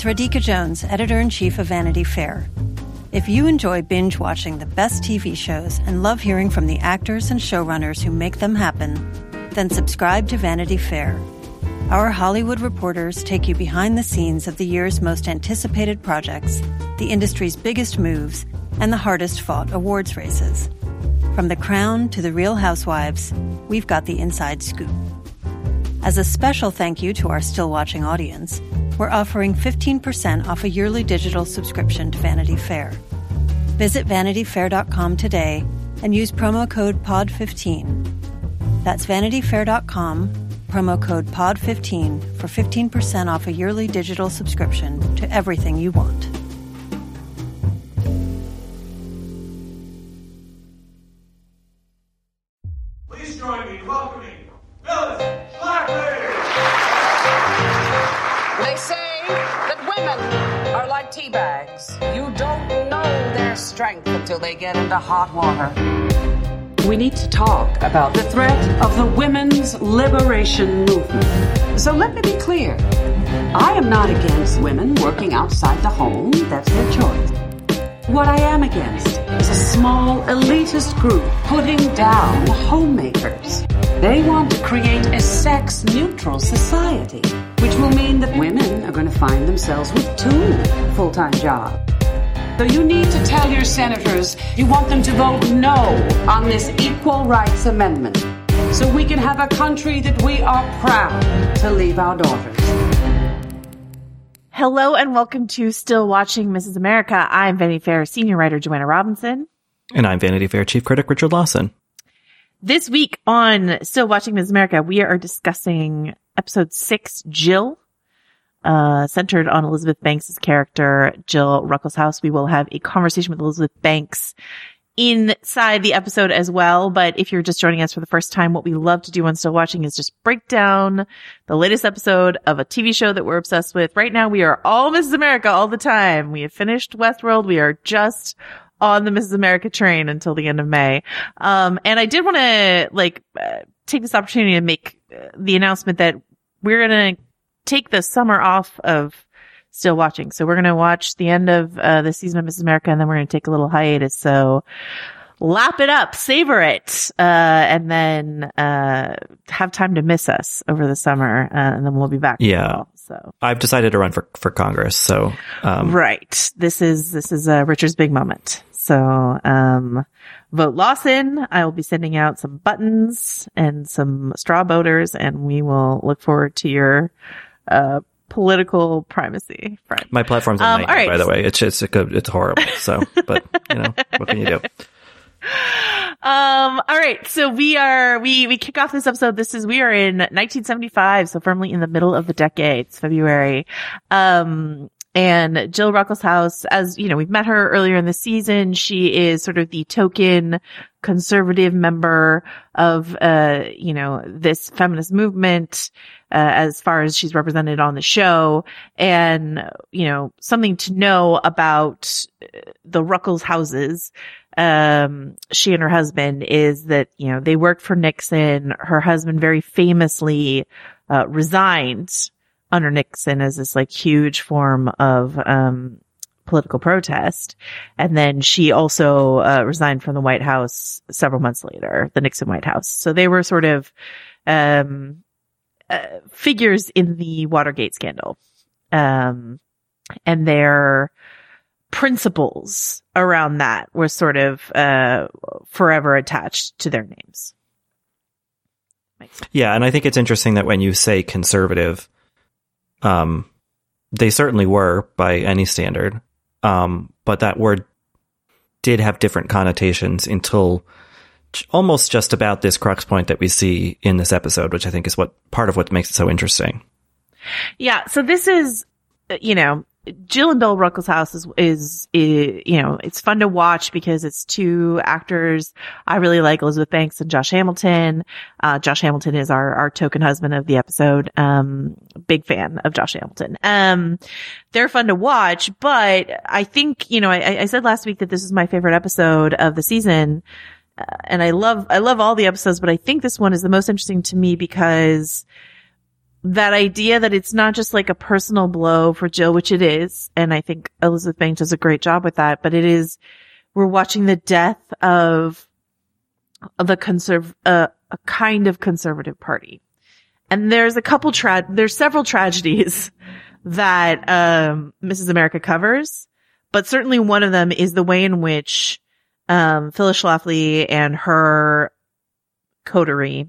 It's Radhika Jones, editor-in-chief of Vanity Fair. If you enjoy binge-watching the best TV shows and love hearing from the actors and showrunners who make them happen, then subscribe to Vanity Fair. Our Hollywood reporters take you behind the scenes of the year's most anticipated projects, the industry's biggest moves, and the hardest-fought awards races. From The Crown to The Real Housewives, we've got the inside scoop. As a special thank you to our still-watching audience, we're offering 15% off a yearly digital subscription to Vanity Fair. Visit vanityfair.com today and use promo code POD15. That's vanityfair.com, promo code POD15 for 15% off a yearly digital subscription to everything you want. Please join me in welcoming Phyllis Schlafly! They say that women are like tea bags. You don't know their strength until they get into hot water. We need to talk about the threat of the women's liberation movement. So let me be clear. I am not against women working outside the home. That's their choice. What I am against is a small elitist group putting down homemakers. They want to create a sex-neutral society, which will mean that women are going to find themselves with 2 full-time jobs. So you need to tell your senators you want them to vote no on this Equal Rights Amendment so we can have a country that we are proud to leave our daughters. Hello and welcome to Still Watching Mrs. America. I'm Vanity Fair senior writer Joanna Robinson. And I'm Vanity Fair chief critic Richard Lawson. This week on Still Watching Mrs. America, we are discussing episode 6, Jill, centered on Elizabeth Banks' character, Jill Ruckelshaus. We will have a conversation with Elizabeth Banks inside the episode as well. But if you're just joining us for the first time, what we love to do on Still Watching is just break down the latest episode of a TV show that we're obsessed with. Right now, we are all Mrs. America all the time. We have finished Westworld. We are just on the Mrs. America train until the end of May. And I did want to take this opportunity to make the announcement that we're going to take the summer off of Still Watching. So we're going to watch the end of the season of Mrs. America, and then we're going to take a little hiatus. So lap it up, savor it, and then have time to miss us over the summer, and then we'll be back. Yeah. So I've decided to run for Congress. So right, this is Richard's big moment. So vote Lawson. I will be sending out some buttons and some straw voters, and we will look forward to your political primacy, friend. My platform's a nightmare, right. By the way. It's horrible. So, but what can you do? All right. So we kick off this episode. We are in 1975. So firmly in the middle of the decade. It's February. And Jill Ruckelshaus, as you know, we've met her earlier in the season. She is sort of the token conservative member of, this feminist movement, as far as she's represented on the show. And, something to know about the Ruckelshauses, she and her husband, is that, they worked for Nixon. Her husband very famously, resigned under Nixon as this huge form of, political protest. And then she also, resigned from the White House several months later, the Nixon White House. So they were sort of, figures in the Watergate scandal. And their principles around that were sort of, forever attached to their names. Yeah. And I think it's interesting that when you say conservative, they certainly were by any standard. But that word did have different connotations until almost just about this crux point that we see in this episode, which I think is part of what makes it so interesting. Yeah. So this is, Jill and Bill Ruckelshaus is it's fun to watch because it's 2 actors I really like, Elizabeth Banks and Josh Hamilton. Josh Hamilton is our token husband of the episode. Big fan of Josh Hamilton. They're fun to watch, but I think, I said last week that this is my favorite episode of the season. And I love all the episodes, but I think this one is the most interesting to me because that idea that it's not just like a personal blow for Jill, which it is. And I think Elizabeth Banks does a great job with that, but we're watching the death of a kind of conservative party. And there's there's several tragedies that, Mrs. America covers, but certainly one of them is the way in which, Phyllis Schlafly and her coterie,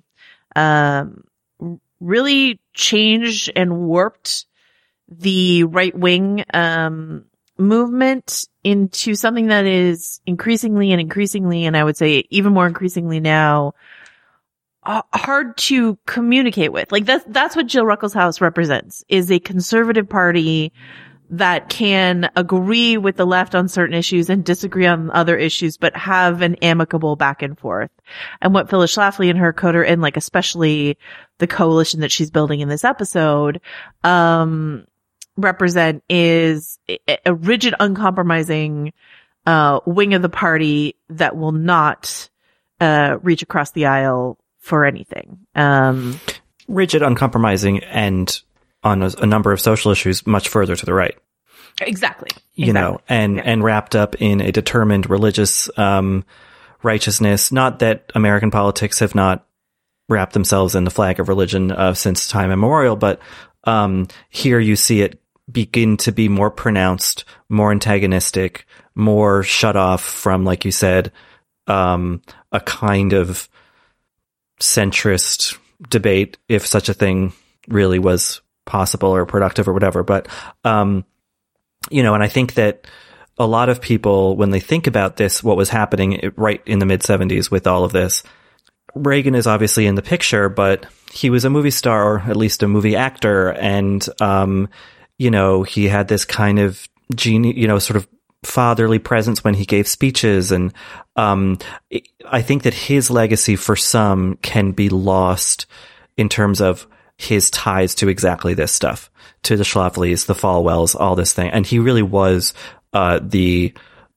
really changed and warped the right wing, movement into something that is increasingly, and I would say even more increasingly now, hard to communicate with. Like that's what Jill Ruckelshaus represents, is a conservative party that can agree with the left on certain issues and disagree on other issues, but have an amicable back and forth. And what Phyllis Schlafly and her coterie, and like especially the coalition that she's building in this episode, represent is a rigid, uncompromising, wing of the party that will not, reach across the aisle for anything. Rigid, uncompromising, and on a number of social issues much further to the right. Exactly. You know, and wrapped up in a determined religious, righteousness. Not that American politics have not wrapped themselves in the flag of religion, since time immemorial, but, here you see it begin to be more pronounced, more antagonistic, more shut off from, like you said, a kind of centrist debate, if such a thing really was possible or productive or whatever. But, you know, and I think that a lot of people, when they think about this, what was happening right in the mid-70s with all of this, Reagan is obviously in the picture, but he was a movie star, or at least a movie actor. And, you know, he had this kind of sort of fatherly presence when he gave speeches. And, I think that his legacy for some can be lost in terms of his ties to exactly this stuff, to the Schlaflys, the Falwells, all this thing. And he really was, the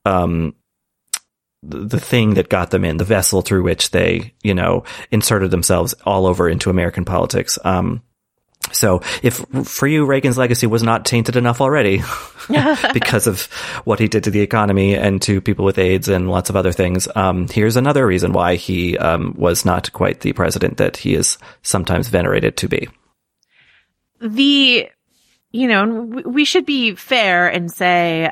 thing that got them in, the vessel through which they, you know, inserted themselves all over into American politics. So if for you, Reagan's legacy was not tainted enough already because of what he did to the economy and to people with AIDS and lots of other things, here's another reason why he was not quite the president that he is sometimes venerated to be. You know, we should be fair and say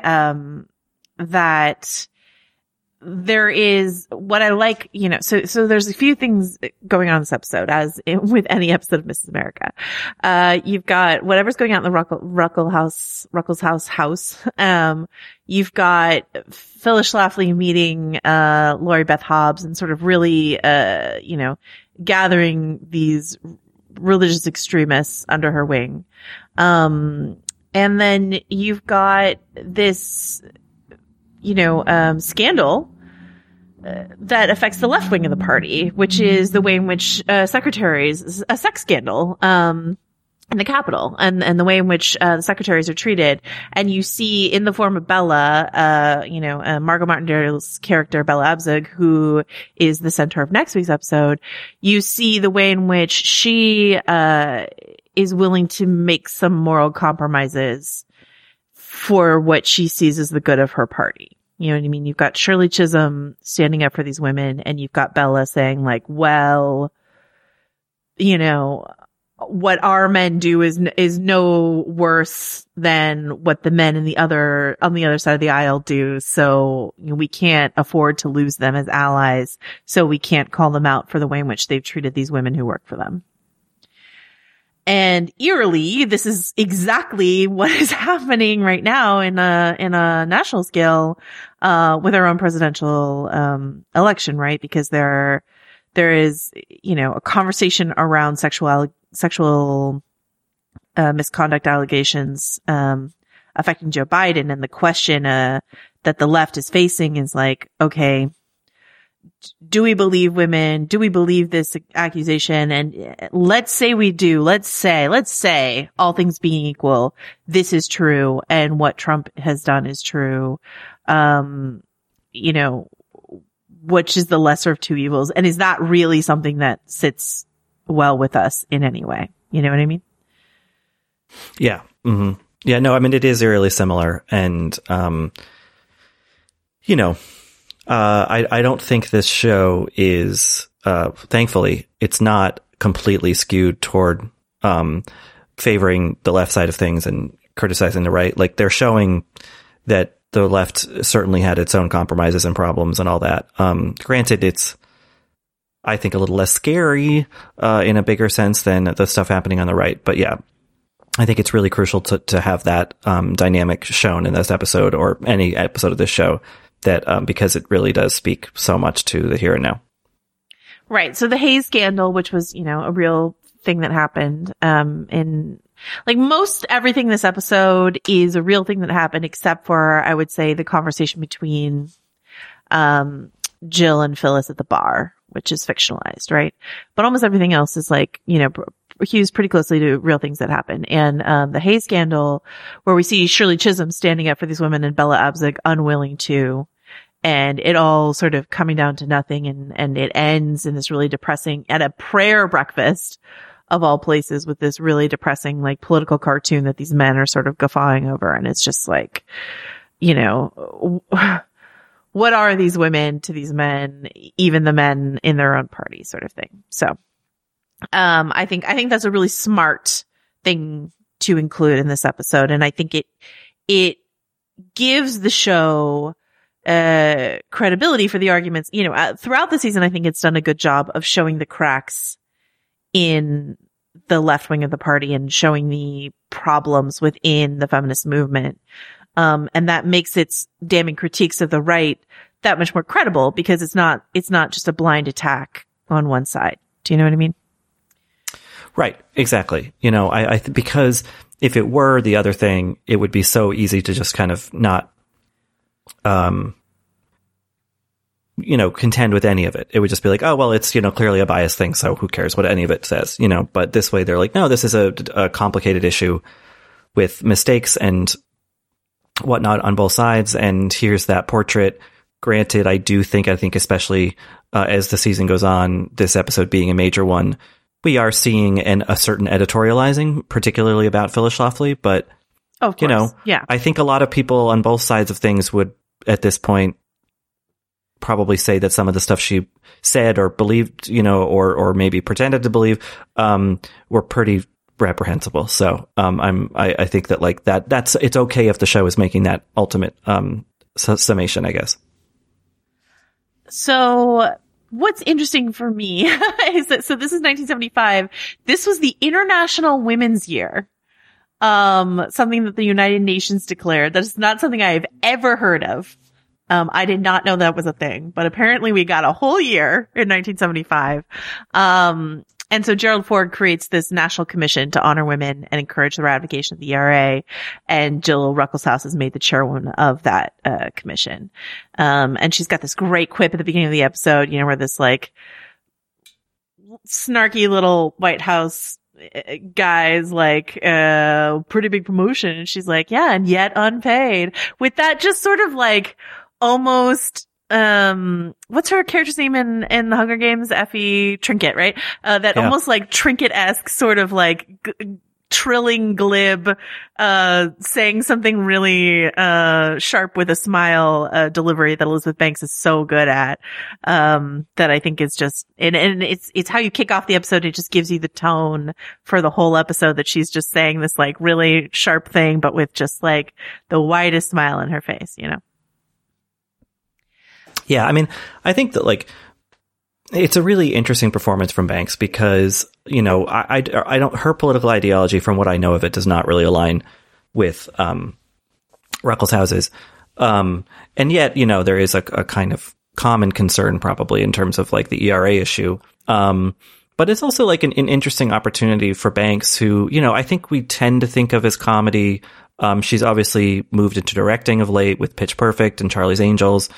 that there is what I like, you know, so there's a few things going on in this episode, as with any episode of Mrs. America. You've got whatever's going on in the Ruckelshaus house. You've got Phyllis Schlafly meeting, Lori Beth Hobbs and sort of really, you know, gathering these religious extremists under her wing. And then you've got this, you know, scandal that affects the left wing of the party, which is the way in which secretaries, a sex scandal, in the Capitol, and the way in which the secretaries are treated. And you see in the form of Bella, you know, Margot Martindale's character, Bella Abzug, who is the center of next week's episode, you see the way in which she is willing to make some moral compromises for what she sees as the good of her party. You know what I mean? You've got Shirley Chisholm standing up for these women, and you've got Bella saying like, well, you know, what our men do is no worse than what the men on the other side of the aisle do. So, you know, we can't afford to lose them as allies. So we can't call them out for the way in which they've treated these women who work for them. And eerily, this is exactly what is happening right now in a national scale, with our own presidential, election, right? Because there is, you know, a conversation around sexual, misconduct allegations, affecting Joe Biden. And the question, that the left is facing is like, okay, do we believe women? Do we believe this accusation? And let's say we do. Let's say all things being equal, this is true. And what Trump has done is true. You know, which is the lesser of two evils? And is that really something that sits well with us in any way? You know what I mean? Yeah. Mm-hmm. Yeah, no, I mean, it is eerily similar. And, you know, I don't think this show is, thankfully, it's not completely skewed toward, favoring the left side of things and criticizing the right. Like, they're showing that the left certainly had its own compromises and problems and all that. Granted, it's, I think, a little less scary, in a bigger sense than the stuff happening on the right. But yeah, I think it's really crucial to have that, dynamic shown in this episode or any episode of this show that, because it really does speak so much to the here and now. Right. So the Hayes scandal, which was, you know, a real thing that happened, in like most everything in this episode is a real thing that happened, except for, I would say, the conversation between, Jill and Phyllis at the bar, which is fictionalized, right? But almost everything else is like, you know, hews pretty closely to real things that happen. And, the Hayes scandal, where we see Shirley Chisholm standing up for these women and Bella Abzug unwilling to, and it all sort of coming down to nothing. And it ends in this really depressing, at a prayer breakfast of all places, with this really depressing, like, political cartoon that these men are sort of guffawing over. And it's just like, you know, what are these women to these men, even the men in their own party, sort of thing. So, I think that's a really smart thing to include in this episode. And I think it gives the show, credibility for the arguments. You know, throughout the season, I think it's done a good job of showing the cracks in the left wing of the party and showing the problems within the feminist movement. And that makes its damning critiques of the right that much more credible, because it's not just a blind attack on one side. Do you know what I mean? Right. Exactly. You know, because if it were the other thing, it would be so easy to just kind of not, you know, contend with any of it. It would just be like, oh, well, it's, you know, clearly a biased thing, so who cares what any of it says, you know? But this way they're like, no, this is a complicated issue with mistakes and whatnot on both sides. And here's that portrait. Granted, I think especially, as the season goes on, this episode being a major one, we are seeing a certain editorializing, particularly about Phyllis Schlafly, but, of course. You know, yeah. I think a lot of people on both sides of things would, at this point, probably say that some of the stuff she said or believed, you know, or maybe pretended to believe, were pretty reprehensible. So, I think that, like, it's okay if the show is making that ultimate, summation, I guess. So what's interesting for me is that, so this is 1975. This was the International Women's Year. Something that the United Nations declared. That is not something I have ever heard of. I did not know that was a thing, but apparently we got a whole year in 1975. And so Gerald Ford creates this national commission to honor women and encourage the ratification of the ERA. And Jill Ruckelshaus is made the chairwoman of that, commission. And she's got this great quip at the beginning of the episode, you know, where this, like, snarky little White House guy's like, pretty big promotion. And she's like, yeah, and yet unpaid, with that just sort of like almost, what's her character's name in the Hunger Games? Effie Trinket, right? That almost like Trinket-esque sort of like trilling glib, saying something really, sharp with a smile, delivery that Elizabeth Banks is so good at, that I think is just, and it's how you kick off the episode. It just gives you the tone for the whole episode, that she's just saying this like really sharp thing, but with just like the widest smile on her face, you know? Yeah. I mean, I think that, like, it's a really interesting performance from Banks because, you know, I don't, her political ideology, from what I know of it, does not really align with, Ruckelshaus's. And yet, you know, there is a kind of common concern probably in terms of, like, the ERA issue. But it's also like an interesting opportunity for Banks, who, you know, I think we tend to think of as comedy. She's obviously moved into directing of late with Pitch Perfect and Charlie's Angels.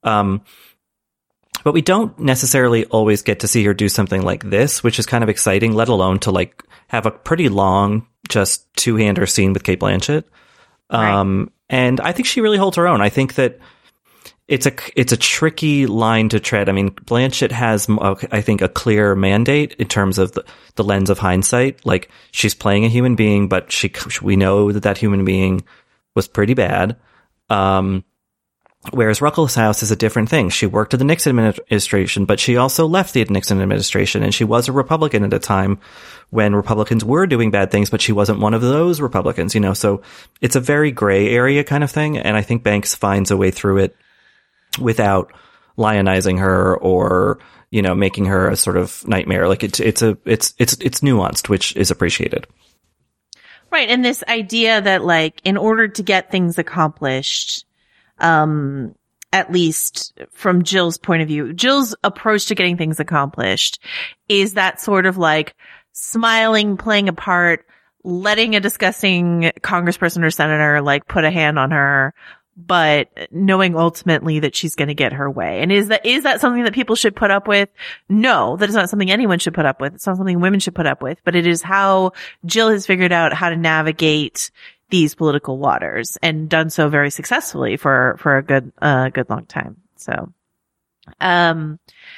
But we don't necessarily always get to see her do something like this, which is kind of exciting, let alone to, like, have a pretty long, just two-hander scene with Cate Blanchett. Right. And I think she really holds her own. I think that it's a tricky line to tread. I mean, Blanchett has, I think, a clear mandate in terms of the lens of hindsight. Like, she's playing a human being, but we know that human being was pretty bad. Whereas Ruckelshaus is a different thing. She worked at the Nixon administration, but she also left the Nixon administration, and she was a Republican at a time when Republicans were doing bad things, but she wasn't one of those Republicans, you know. So it's a very gray area kind of thing, and I think Banks finds a way through it without lionizing her or, you know, making her a sort of nightmare. Like, it's nuanced, which is appreciated. Right, and this idea that, like, in order to get things accomplished, at least from Jill's point of view, Jill's approach to getting things accomplished is that sort of like smiling, playing a part, letting a disgusting congressperson or senator like put a hand on her, but knowing ultimately that she's going to get her way. And is that something that people should put up with? No, that is not something anyone should put up with. It's not something women should put up with, but it is how Jill has figured out how to navigate these political waters, and done so very successfully for a good long time. So and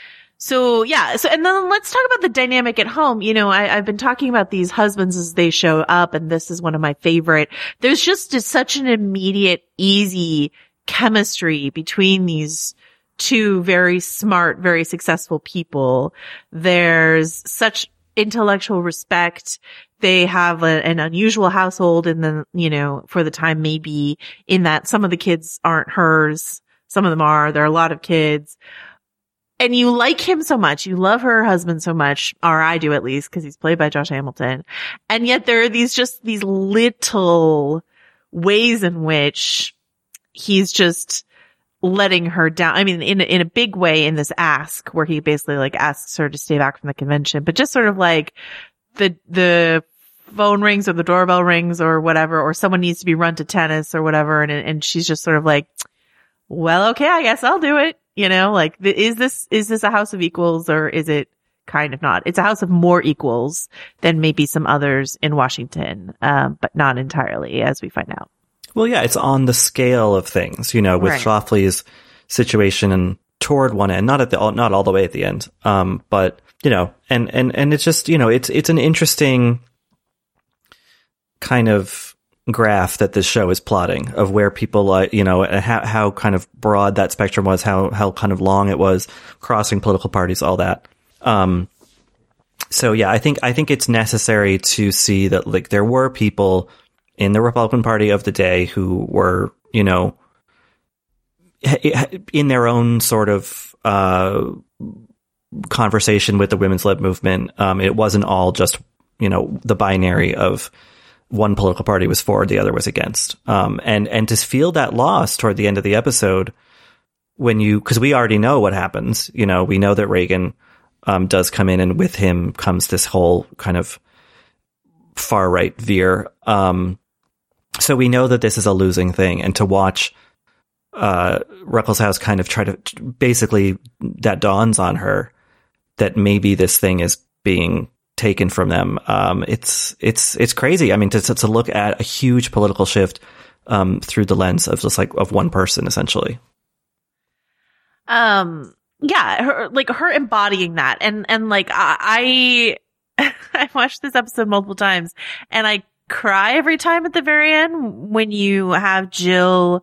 then let's talk about the dynamic at home. You know, I've been talking about these husbands as they show up, and this is one of my favorite. There's just such an immediate, easy chemistry between these two very smart, very successful people. There's such intellectual respect. They have an unusual household, and then, you know, for the time, maybe in that some of the kids aren't hers. Some of them are. There are a lot of kids. And you like him so much. You love her husband so much, or I do at least, because he's played by Josh Hamilton. And yet there are these little ways in which he's just letting her down. I mean, in a big way in this ask, where he basically like asks her to stay back from the convention, but just sort of like the phone rings or the doorbell rings or whatever, or someone needs to be run to tennis or whatever. And she's just sort of like, well, okay, I guess I'll do it. You know, like, is this a house of equals, or is it kind of not? It's a house of more equals than maybe some others in Washington, but not entirely, as we find out. Well, yeah, it's on the scale of things, you know, with Schlafly's situation and toward one end, not all the way at the end. But, you know, and it's just, you know, it's an interesting kind of graph that this show is plotting of where people, you know, how kind of broad that spectrum was, how kind of long it was, crossing political parties, all that. So yeah, I think it's necessary to see that, like, there were people in the Republican Party of the day who were, you know, in their own sort of, conversation with the women's lib movement. It wasn't all just, you know, the binary of one political party was for, the other was against. And to feel that loss toward the end of the episode, because we already know what happens, you know, we know that Reagan, does come in, and with him comes this whole kind of far right veer. So we know that this is a losing thing, and to watch, Ruckelshaus kind of try to, basically, that dawns on her that maybe this thing is being taken from them. It's crazy. I mean, to look at a huge political shift, through the lens of just like of one person, essentially. Yeah, her embodying that, and like I watched this episode multiple times, and I cry every time at the very end when you have Jill's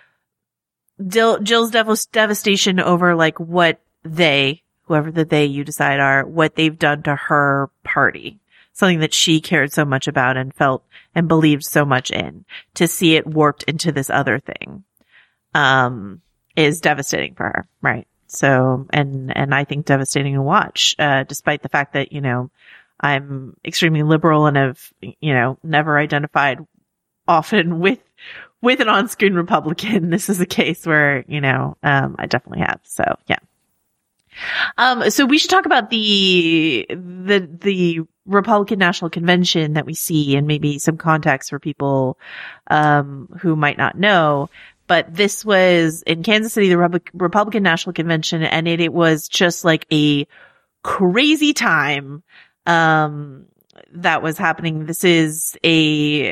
devastation over like what whoever the they you decide are, what they've done to her party, something that she cared so much about and felt and believed so much in, to see it warped into this other thing, is devastating for her, right? So, and I think devastating to watch, despite the fact that, you know, I'm extremely liberal and have, you know, never identified often with an on-screen Republican. This is a case where, you know, I definitely have. So, yeah. So we should talk about the Republican National Convention that we see, and maybe some context for people, who might not know. But this was in Kansas City, the Republican National Convention, and it was just like a crazy time, that was happening. This is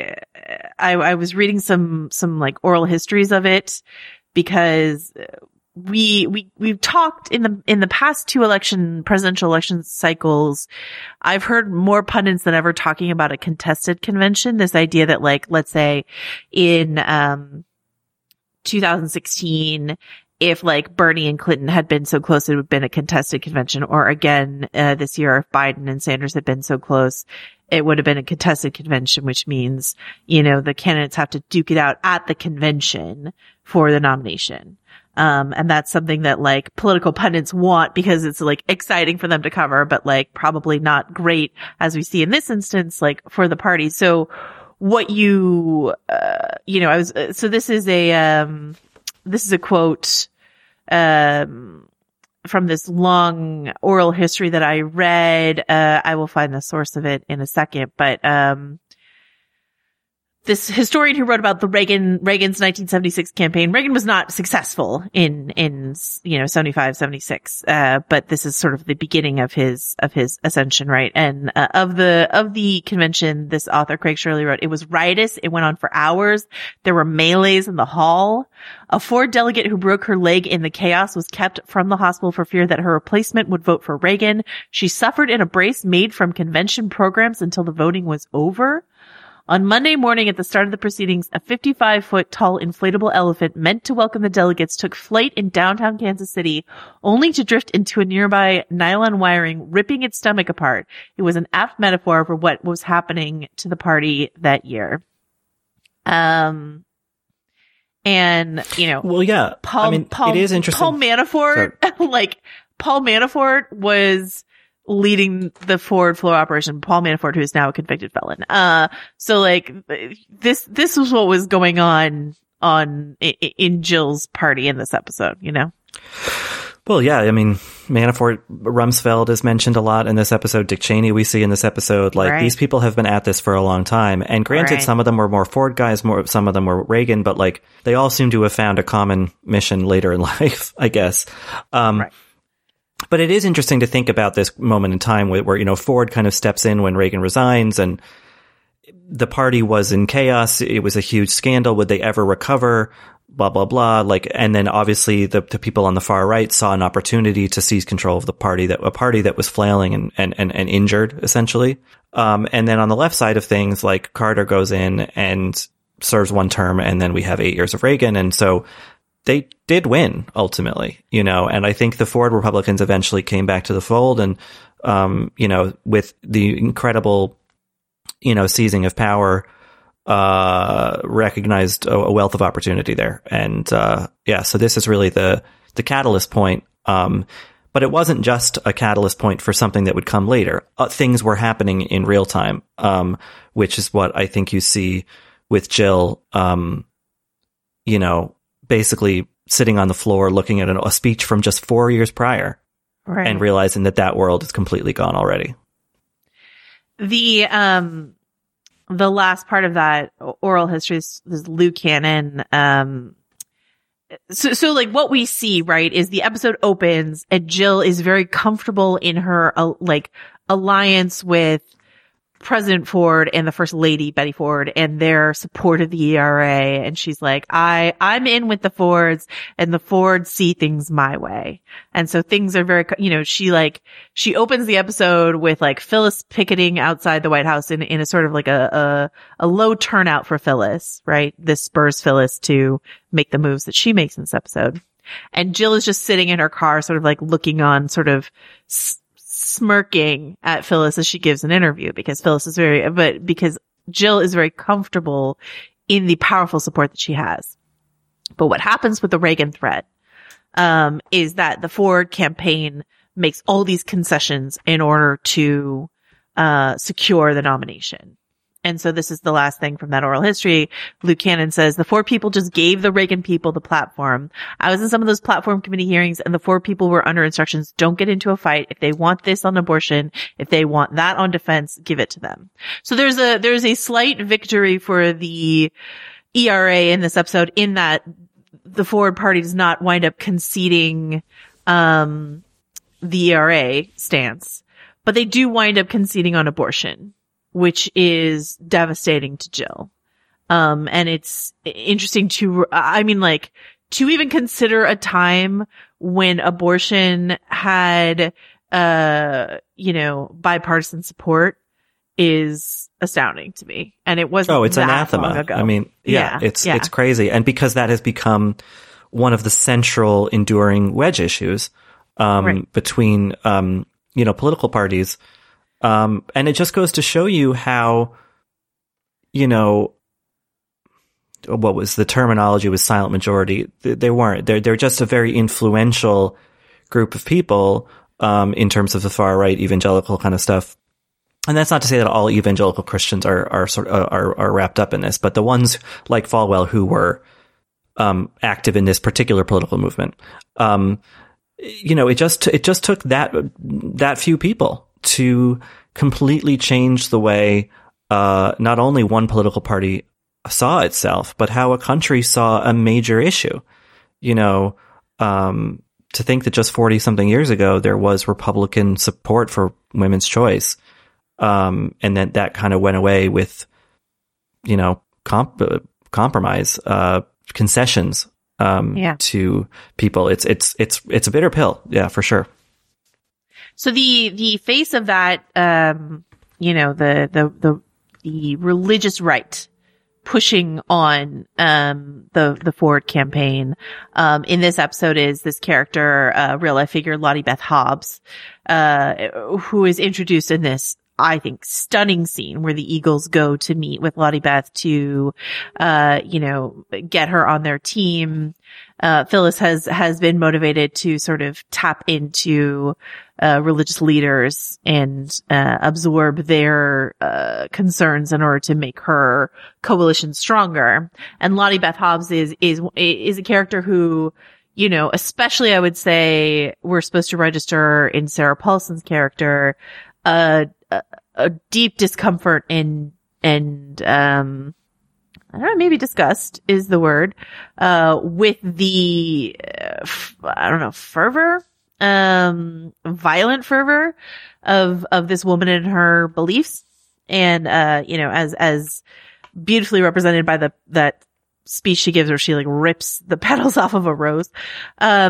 I was reading some like oral histories of it, because we've talked in the past two presidential election cycles. I've heard more pundits than ever talking about a contested convention. This idea that, like, let's say in 2016, if like Bernie and Clinton had been so close, it would have been a contested convention. Or again, this year, if Biden and Sanders had been so close, it would have been a contested convention, which means, the candidates have to duke it out at the convention for the nomination. And that's something that like political pundits want because it's like exciting for them to cover, but like probably not great, as we see in this instance, like for the party. So what so this is a quote, from this long oral history that I read. I will find the source of it in a second, but, this historian who wrote about Reagan's 1976 campaign, Reagan was not successful in 75, 76. But this is sort of the beginning of his ascension, right? And, of the convention, this author, Craig Shirley, wrote, it was riotous. It went on for hours. There were melees in the hall. A Ford delegate who broke her leg in the chaos was kept from the hospital for fear that her replacement would vote for Reagan. She suffered in a brace made from convention programs until the voting was over. On Monday morning at the start of the proceedings, a 55-foot tall inflatable elephant meant to welcome the delegates took flight in downtown Kansas City, only to drift into a nearby nylon wiring, ripping its stomach apart. It was an apt metaphor for what was happening to the party that year. Well, yeah. It is interesting. Paul Manafort, Paul Manafort was leading the forward flow operation. Paul Manafort, who is now a convicted felon. So like this was what was going on in Jill's party in this episode, Well, yeah, Manafort, Rumsfeld is mentioned a lot in this episode. Dick Cheney we see in this episode. Like, these people have been at this for a long time. And granted, some of them were more Ford guys, some of them were Reagan, but like, they all seem to have found a common mission later in life, I guess. But it is interesting to think about this moment in time where Ford kind of steps in when Reagan resigns, and the party was in chaos. It was a huge scandal. Would they ever recover? Blah, blah, blah. And then obviously the people on the far right saw an opportunity to seize control of a party that was flailing and injured, essentially. And then on the left side of things, like, Carter goes in and serves one term, and then we have 8 years of Reagan. And so they did win ultimately, and I think the Ford Republicans eventually came back to the fold, and, with the incredible, seizing of power, recognized a wealth of opportunity there. And, so this is really the catalyst point. But it wasn't just a catalyst point for something that would come later. Things were happening in real time, which is what I think you see with Jill, basically sitting on the floor looking at a speech from just 4 years prior, and realizing that world is completely gone already. The last part of that oral history is Lou Cannon. So like what we see, right, is the episode opens and Jill is very comfortable in her alliance with President Ford and the First Lady, Betty Ford, and their support of the ERA. And she's like, I'm in with the Fords, and the Fords see things my way. And so things are very, she opens the episode with like Phyllis picketing outside the White House in a sort of like a low turnout for Phyllis, right? This spurs Phyllis to make the moves that she makes in this episode. And Jill is just sitting in her car, sort of like looking on, sort of smirking at Phyllis as she gives an interview, because because Jill is very comfortable in the powerful support that she has. But what happens with the Reagan threat, is that the Ford campaign makes all these concessions in order to, secure the nomination. And so this is the last thing from that oral history. Lou Cannon says, the Ford people just gave the Reagan people the platform. I was in some of those platform committee hearings, and the Ford people were under instructions, don't get into a fight. If they want this on abortion, if they want that on defense, give it to them. So there's a slight victory for the ERA in this episode, in that the Ford party does not wind up conceding, the ERA stance, but they do wind up conceding on abortion, which is devastating to Jill. And it's interesting to to even consider a time when abortion had, bipartisan support is astounding to me. And it wasn't it's that anathema. long ago. I mean, it's crazy. And because that has become one of the central enduring wedge issues, between, political parties. And it just goes to show you how, what was the terminology was silent majority. They weren't. They're just a very influential group of people, in terms of the far right evangelical kind of stuff. And that's not to say that all evangelical Christians are wrapped up in this, but the ones like Falwell who were, active in this particular political movement, it just took that few people to completely change the way, not only one political party saw itself, but how a country saw a major issue. To think that just 40 something years ago, there was Republican support for women's choice. And then that kind of went away with, compromise, concessions, to people. It's a bitter pill. Yeah, for sure. So the face of that, the religious right pushing on, the Ford campaign, in this episode is this character, real life figure Lottie Beth Hobbs, who is introduced in this, I think, stunning scene where the Eagles go to meet with Lottie Beth to, get her on their team. Phyllis has been motivated to sort of tap into, religious leaders and, absorb their, concerns in order to make her coalition stronger. And Lottie Beth Hobbs is a character who, especially I would say we're supposed to register in Sarah Paulson's character, a deep discomfort and I don't know, maybe disgust is the word, with the, fervor, violent fervor of this woman and her beliefs. And, as beautifully represented by that speech she gives where she like rips the petals off of a rose. I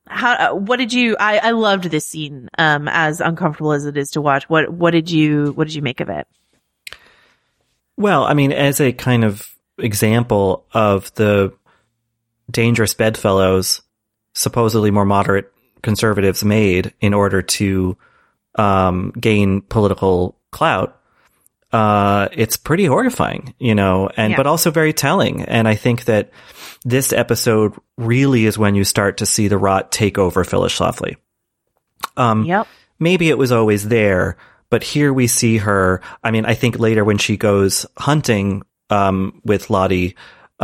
loved this scene, as uncomfortable as it is to watch. What did you make of it? Well, I mean, as a kind of example of the dangerous bedfellows supposedly more moderate conservatives made in order to gain political clout, it's pretty horrifying, but also very telling. And I think that this episode really is when you start to see the rot take over Phyllis Schlafly. Maybe it was always there, but here we see her. I mean, I think later when she goes hunting with Lottie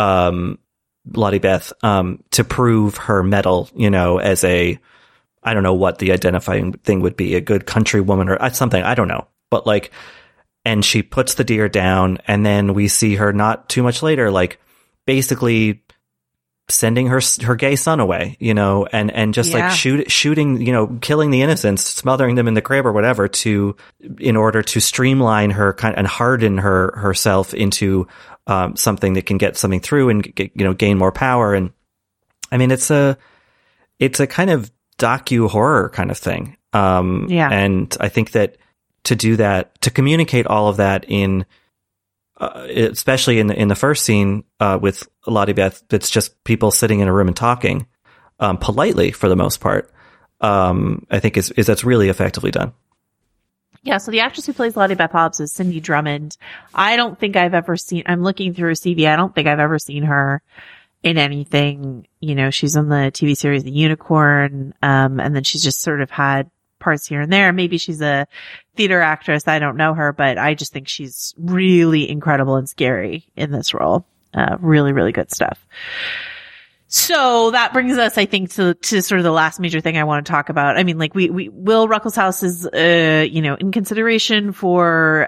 Beth, to prove her mettle, as I don't know what the identifying thing would be, a good country woman or something, I don't know. But and she puts the deer down, and then we see her not too much later, basically sending her gay son away, and just shooting, killing the innocents, smothering them in the crib or whatever in order to streamline her and harden herself into, something that can get something through and gain more power. And I mean, it's a kind of docu horror kind of thing. And I think that to do that, to communicate all of that in, especially in the first scene, with Lottie Beth, it's just people sitting in a room and talking, politely for the most part. I think is that's really effectively done. Yeah, so the actress who plays Lottie Beth Hobbs is Cindy Drummond. I don't think I've ever seen, I'm looking through her CV, I don't think I've ever seen her in anything. She's on the TV series The Unicorn, and then she's just sort of had parts here and there. Maybe she's a theater actress, I don't know her, but I just think she's really incredible and scary in this role. Really, really good stuff. So that brings us, I think, to sort of the last major thing I want to talk about. I mean, Will Ruckelshaus is, in consideration for,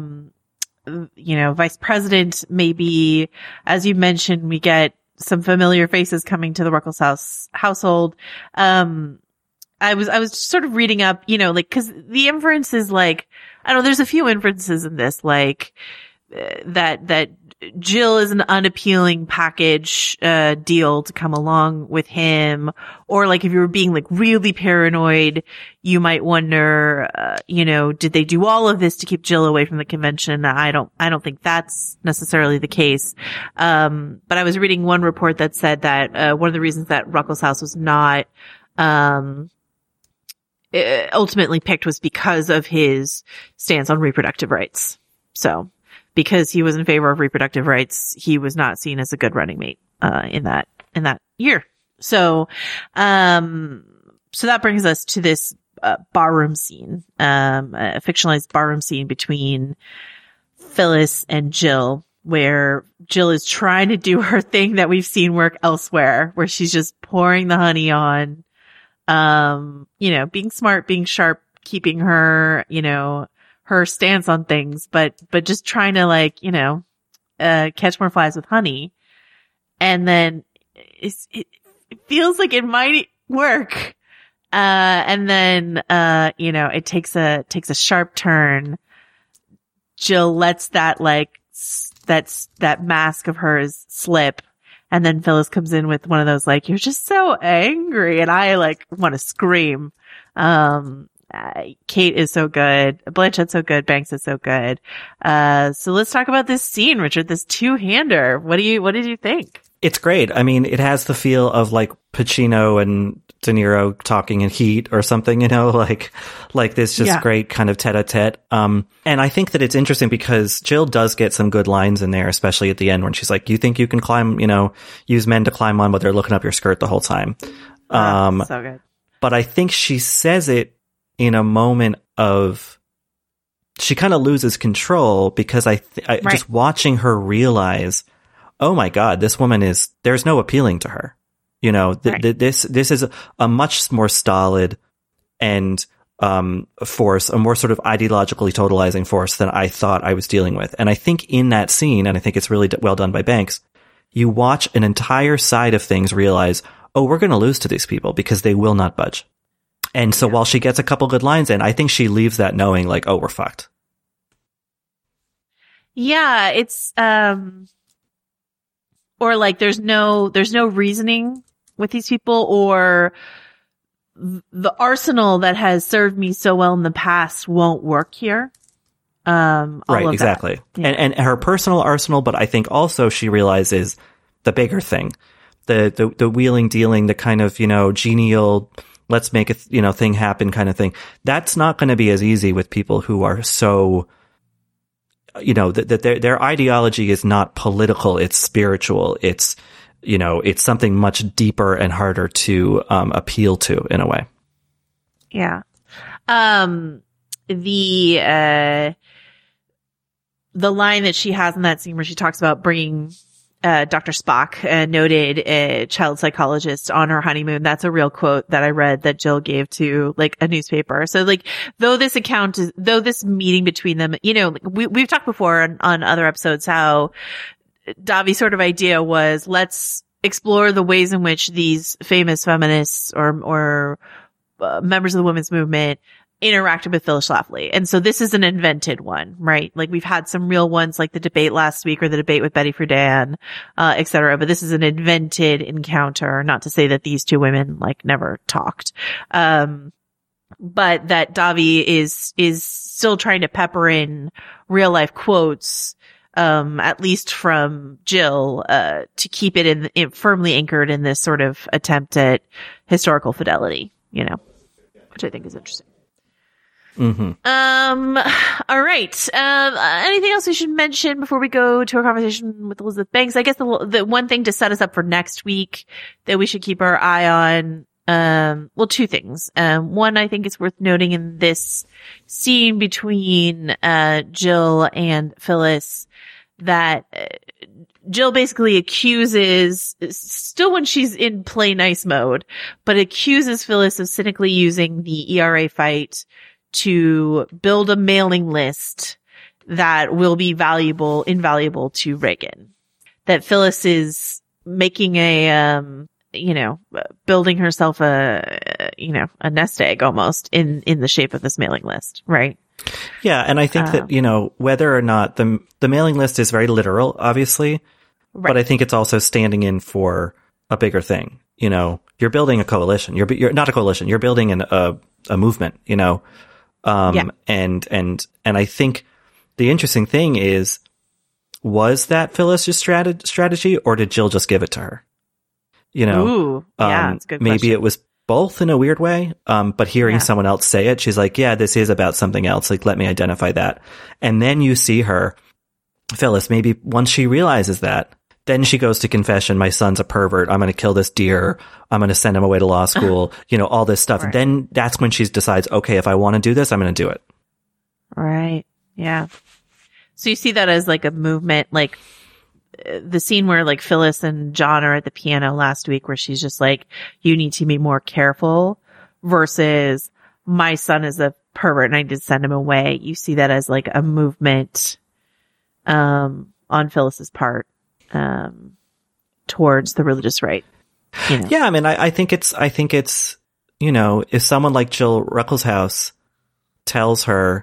vice president. Maybe, as you mentioned, we get some familiar faces coming to the Ruckelshaus household. I was sort of reading up, cause the inference is I don't know, there's a few inferences in this, that Jill is an unappealing package deal to come along with him, or like if you were being like really paranoid, you might wonder, did they do all of this to keep Jill away from the convention? I don't think that's necessarily the case. But I was reading one report that said that one of the reasons that Ruckelshaus was not ultimately picked was because of his stance on reproductive rights. So, because he was in favor of reproductive rights, he was not seen as a good running mate, in that year. So that brings us to this, barroom scene, a fictionalized barroom scene between Phyllis and Jill, where Jill is trying to do her thing that we've seen work elsewhere, where she's just pouring the honey on, being smart, being sharp, keeping her, her stance on things, but just trying to catch more flies with honey. And then it feels like it might work. And then, it takes a sharp turn. Jill lets that mask of hers slip. And then Phyllis comes in with one of those, you're just so angry. And I want to scream. Kate is so good. Blanchett's so good. Banks is so good. So let's talk about this scene, Richard, this two-hander. What did you think? It's great. I mean, it has the feel of Pacino and De Niro talking in Heat or something, like this just great kind of tete-a-tete. And I think that it's interesting because Jill does get some good lines in there, especially at the end when she's like, you think you can climb, use men to climb on, but they're looking up your skirt the whole time. So good. But I think she says it in a moment of, she kind of loses control because I just watching her realize, oh my God, this woman there's no appealing to her. This is a much more stolid and, force, a more sort of ideologically totalizing force than I thought I was dealing with. And I think in that scene, and I think it's really well done by Banks, you watch an entire side of things realize, oh, we're going to lose to these people because they will not budge. And so while she gets a couple good lines in, I think she leaves that knowing oh, we're fucked. Yeah, it's, or there's no reasoning with these people, or the arsenal that has served me so well in the past won't work here. Right, exactly. Yeah. And her personal arsenal, but I think also she realizes the bigger thing, the wheeling, dealing, the kind of, genial, let's make a thing happen kind of thing. That's not going to be as easy with people who are so, that their ideology is not political, it's spiritual, it's something much deeper and harder to appeal to in a way. Yeah. The line that she has in that scene where she talks about bringing Dr. Spock, a noted child psychologist, on her honeymoon. That's a real quote that I read that Jill gave to a newspaper. So though this meeting between them, we've talked before on other episodes how Davi's sort of idea was, let's explore the ways in which these famous feminists or members of the women's movement interacted with Phyllis Schlafly. And so this is an invented one, right? We've had some real ones like the debate last week or the debate with Betty Friedan, et cetera. But this is an invented encounter, not to say that these two women never talked. But that Davi is still trying to pepper in real life quotes, at least from Jill, to keep it in firmly anchored in this sort of attempt at historical fidelity, which I think is interesting. Mm-hmm. All right. Anything else we should mention before we go to our conversation with Elizabeth Banks? I guess the one thing to set us up for next week that we should keep our eye on, two things. One, I think it's worth noting in this scene between, Jill and Phyllis that, Jill basically accuses, still when she's in play nice mode, but accuses Phyllis of cynically using the ERA fight to build a mailing list that will be invaluable to Reagan. That Phyllis is making building herself a nest egg almost in the shape of this mailing list, right? Yeah, and I think that, you know, whether or not the mailing list is very literal, obviously, but I think it's also standing in for a bigger thing. You know, you're building a coalition. You're not a coalition. You're building a movement, you know. And I think the interesting thing is, was that Phyllis's strategy, or did Jill just give it to her? You know, Ooh, yeah, that's a good maybe question. it was both in a weird way. But hearing someone else say it, she's like, yeah, this is about something else. Like, let me identify that. And then you see her, Phyllis, maybe once she realizes that, then she goes to confession. My son's a pervert. I'm going to kill this deer. I'm going to send him away to law school. You know, all this stuff. Right. Then that's when she decides, okay, if I want to do this, I'm going to do it. Right. Yeah. So you see that as like a movement, like the scene where like Phyllis and John are at the piano last week, where she's just like, you need to be more careful, versus my son is a pervert and I need to send him away. You see that as like a movement, on Phyllis's part, towards the religious right. You know? Yeah. I mean, I think it's, you know, if someone like Jill Ruckelshaus tells her,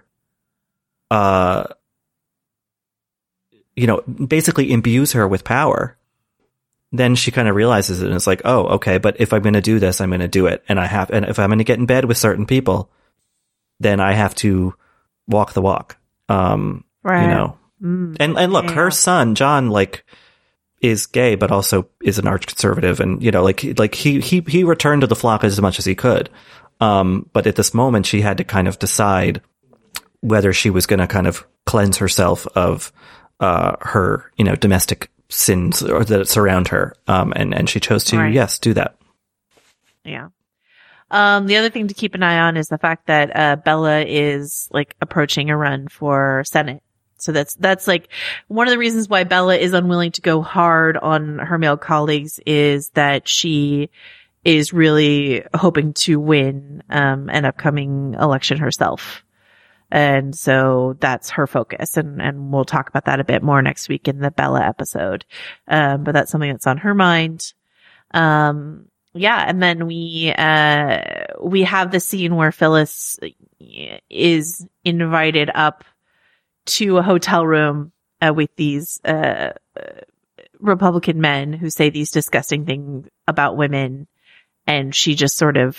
you know, basically imbues her with power, then she kind of realizes it and it's like, oh, okay, but if I'm going to do this, I'm going to do it. And if I'm going to get in bed with certain people, then I have to walk the walk. Right. You know, and look, her son, John, like, is gay, but also is an arch conservative. And, you know, like he returned to the flock as much as he could. But at this moment, she had to kind of decide whether she was going to kind of cleanse herself of, her, you know, domestic sins or that surround her. And she chose to, yes, do that. Yeah. The other thing to keep an eye on is the fact that, Bella is like approaching a run for Senate. So that's like one of the reasons why Bella is unwilling to go hard on her male colleagues, is that she is really hoping to win, an upcoming election herself. And so that's her focus. And we'll talk about that a bit more next week in the Bella episode. But that's something that's on her mind. Yeah. And then we have the scene where Phyllis is invited up to a hotel room, with these, Republican men who say these disgusting things about women. And she just sort of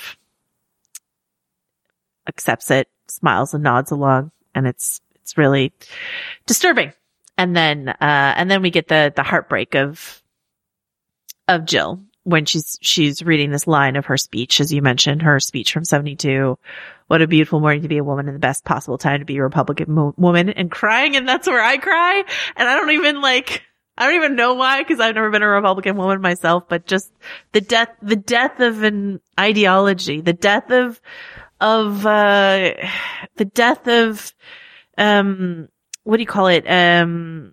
accepts it, smiles and nods along, and it's really disturbing. And then we get the heartbreak of Jill when she's reading this line of her speech, as you mentioned, her speech from 72. What a beautiful morning to be a woman, and the best possible time to be a Republican woman, and crying. And that's where I cry. And I don't even know why, because I've never been a Republican woman myself, but just the death of an ideology, the death of what do you call it?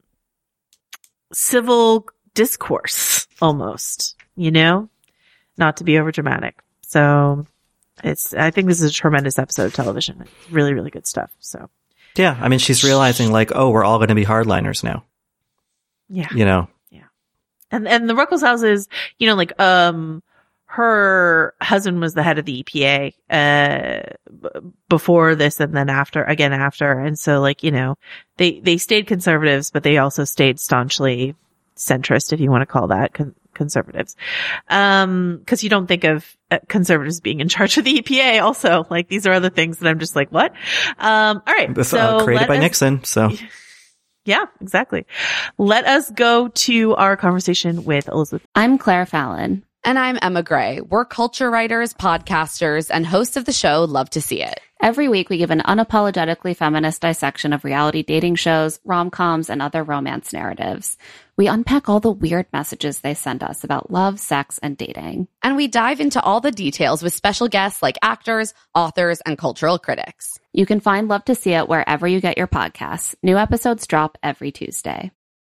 Civil discourse, almost, you know, not to be over dramatic. So I think this is a tremendous episode of television. It's really, really good stuff. So yeah, I mean, she's realizing like, oh, we're all going to be hardliners now. Yeah. You know? Yeah. And the Ruckelshaus is, you know, like, her husband was the head of the EPA, before this, and then after. And so, like, you know, they stayed conservatives, but they also stayed staunchly centrist, if you want to call that conservatives. Cause you don't think of conservatives being in charge of the EPA also. Like, these are other things that I'm just like, what? All right. So created by Nixon. So yeah, exactly. Let us go to our conversation with Elizabeth. I'm Claire Fallon. And I'm Emma Gray. We're culture writers, podcasters, and hosts of the show Love to See It. Every week, we give an unapologetically feminist dissection of reality dating shows, rom-coms, and other romance narratives. We unpack all the weird messages they send us about love, sex, and dating. And we dive into all the details with special guests like actors, authors, and cultural critics. You can find Love to See It wherever you get your podcasts. New episodes drop every Tuesday.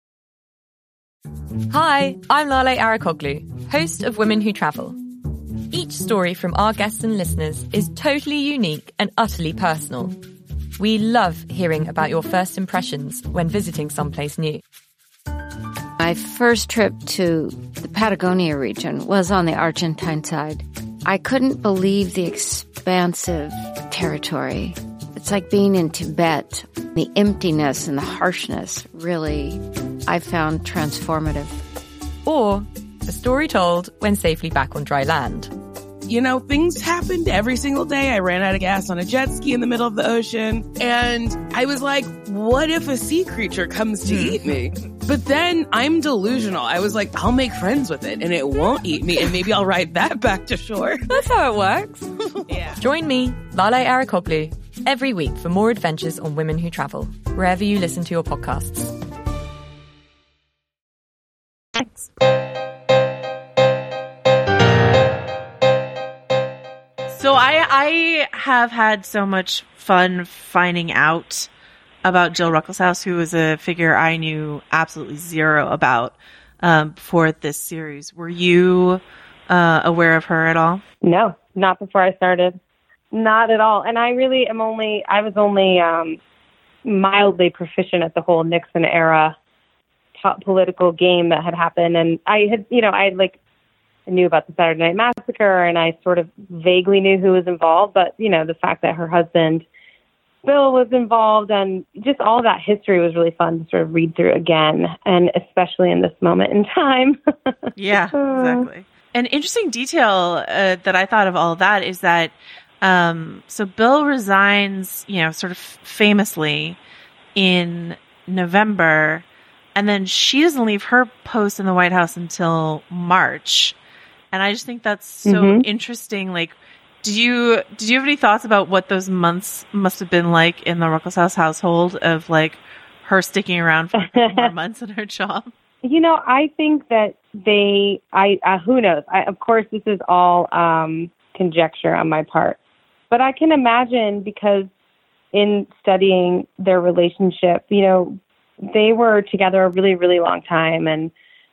Hi, I'm Lale Arakoglu, host of Women Who Travel. Each story from our guests and listeners is totally unique and utterly personal. We love hearing about your first impressions when visiting someplace new. My first trip to the Patagonia region was on the Argentine side. I couldn't believe the expansive territory. It's like being in Tibet. The emptiness and the harshness really, I found transformative. Or a story told when safely back on dry land. You know, things happened every single day. I ran out of gas on a jet ski in the middle of the ocean. And I was like, what if a sea creature comes to eat me? But then I'm delusional. I was like, I'll make friends with it and it won't eat me. And maybe I'll ride that back to shore. That's how it works. Yeah. Join me, Lale Arikoglu, every week for more adventures on women who travel, wherever you listen to your podcasts. Thanks. So I have had so much fun finding out about Jill Ruckelshaus, who was a figure I knew absolutely zero about for this series. Were you aware of her at all? No, not before I started. Not at all. And I really I was only mildly proficient at the whole Nixon era political game that had happened. And I knew about the Saturday Night Massacre, and I sort of vaguely knew who was involved. But, the fact that her husband, Bill, was involved, and just all of that history was really fun to sort of read through again, and especially in this moment in time. Yeah, exactly. An interesting detail that I thought of all of that is that so Bill resigns, sort of famously in November, and then she doesn't leave her post in the White House until March. And I just think that's so interesting. Like, did you have any thoughts about what those months must have been like in the Ruckelshaus household of like her sticking around for more months in her job? I think that who knows? Of course, this is all conjecture on my part, but I can imagine, because in studying their relationship, they were together a really, really long time, and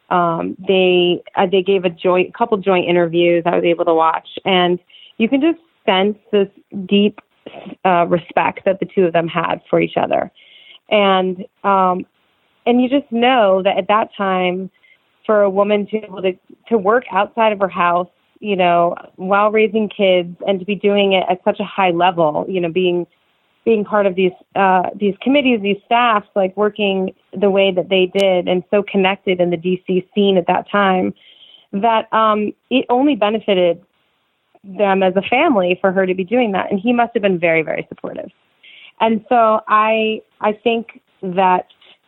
they gave a couple joint interviews I was able to watch, and you can just sense this deep respect that the two of them had for each other, and you just know that at that time, for a woman to be able to work outside of her house, while raising kids, and to be doing it at such a high level, being part of these committees, these staffs, like working the way that they did, and so connected in the DC scene at that time, that it only benefited them as a family for her to be doing that. And he must have been very, very supportive. And so I think that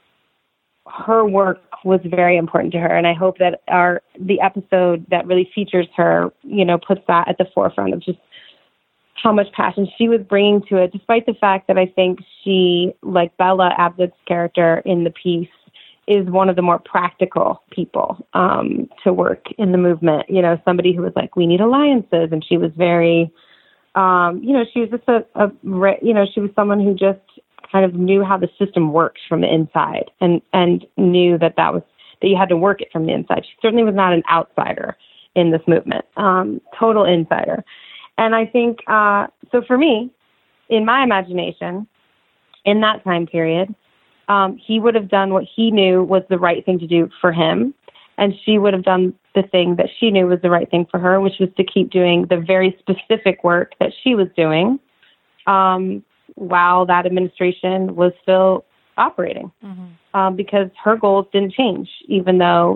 her work was very important to her, and I hope that the episode that really features her, puts that at the forefront of just how much passion she was bringing to it, despite the fact that I think she, like Bella Abed's character in the piece, is one of the more practical people to work in the movement. Somebody who was like, we need alliances, and she was very, she was just she was someone who just kind of knew how the system works from the inside, and knew that you had to work it from the inside. She certainly was not an outsider in this movement, total insider. And I think, so for me, in my imagination, in that time period, he would have done what he knew was the right thing to do for him, and she would have done the thing that she knew was the right thing for her, which was to keep doing the very specific work that she was doing while that administration was still operating, because her goals didn't change, even though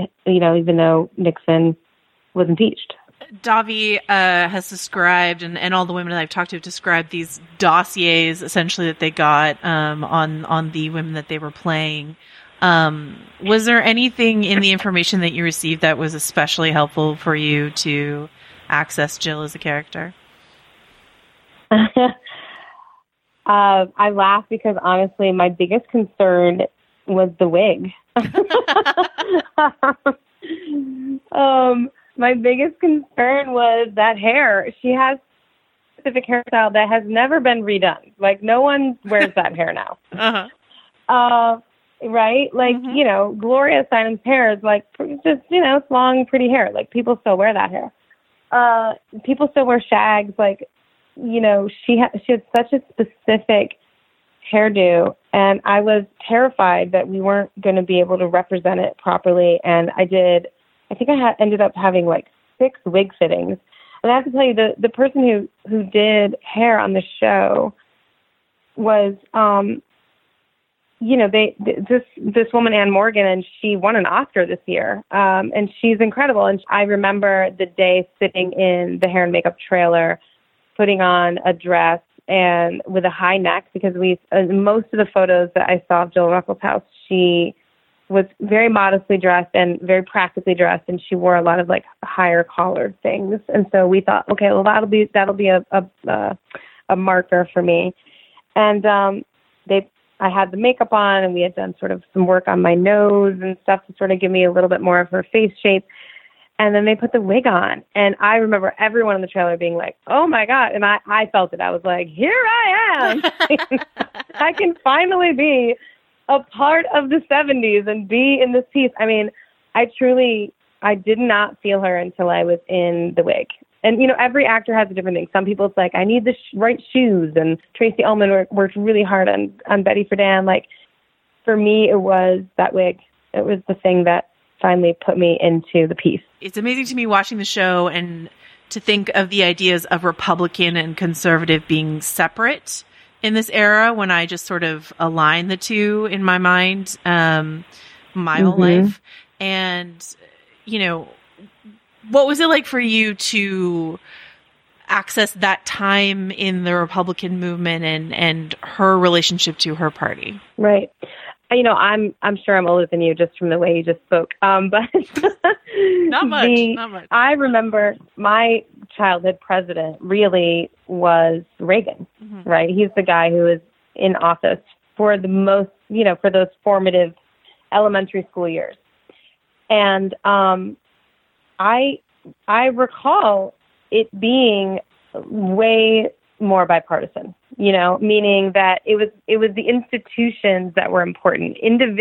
Nixon was impeached. Davi has described, and all the women that I've talked to have described these dossiers essentially that they got on the women that they were playing. Was there anything in the information that you received that was especially helpful for you to access Jill as a character? I laugh because honestly, my biggest concern was the wig. My biggest concern was that hair. She has a specific hairstyle that has never been redone. Like, no one wears that hair now. Right? Like, Gloria Steinem's hair is like, just, it's long, pretty hair. Like, people still wear that hair. People still wear shags. Like, she had such a specific hairdo, and I was terrified that we weren't going to be able to represent it properly. And I think I ended up having like 6 wig fittings. And I have to tell you, the person who did hair on the show was, this woman, Anne Morgan, and she won an Oscar this year. And she's incredible. And I remember the day sitting in the hair and makeup trailer, putting on a dress and with a high neck, because most of the photos that I saw of Jill Ruckelshaus, she was very modestly dressed and very practically dressed, and she wore a lot of like higher collared things. And so we thought, okay, well that'll be a marker for me. And I had the makeup on, and we had done sort of some work on my nose and stuff to sort of give me a little bit more of her face shape. And then they put the wig on, and I remember everyone in the trailer being like, oh my God. And I felt it. I was like, here I am. I can finally be a part of the 70s and be in this piece. I mean, I did not feel her until I was in the wig. And, every actor has a different thing. Some people, it's like, I need the right shoes. And Tracy Ullman worked really hard on Betty Friedan. Like, for me, it was that wig. It was the thing that finally put me into the piece. It's amazing to me watching the show and to think of the ideas of Republican and conservative being separate in this era, when I just sort of align the two in my mind, my whole life. And, what was it like for you to access that time in the Republican movement and her relationship to her party? Right. I'm sure I'm older than you just from the way you just spoke. But not much. I remember my childhood president really was Reagan, right? He's the guy who was in office for the most, for those formative elementary school years. And I recall it being way more bipartisan, meaning that it was the institutions that were important.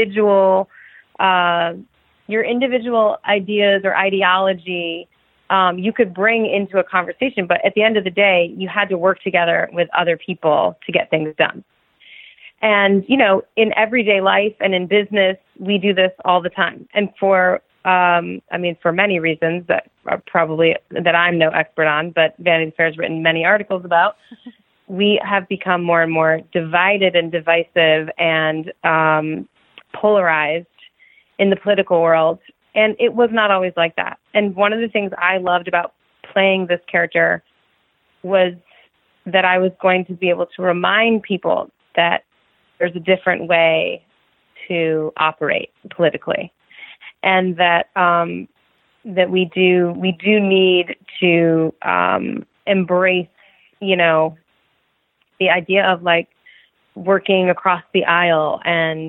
Your individual ideas or ideology, you could bring into a conversation, but at the end of the day, you had to work together with other people to get things done. And, in everyday life and in business, we do this all the time. And for many reasons that I'm no expert on, but Vanity Fair has written many articles about, we have become more and more divided and divisive and polarized in the political world. And it was not always like that. And one of the things I loved about playing this character was that I was going to be able to remind people that there's a different way to operate politically. And that that we do need to embrace, the idea of like working across the aisle. And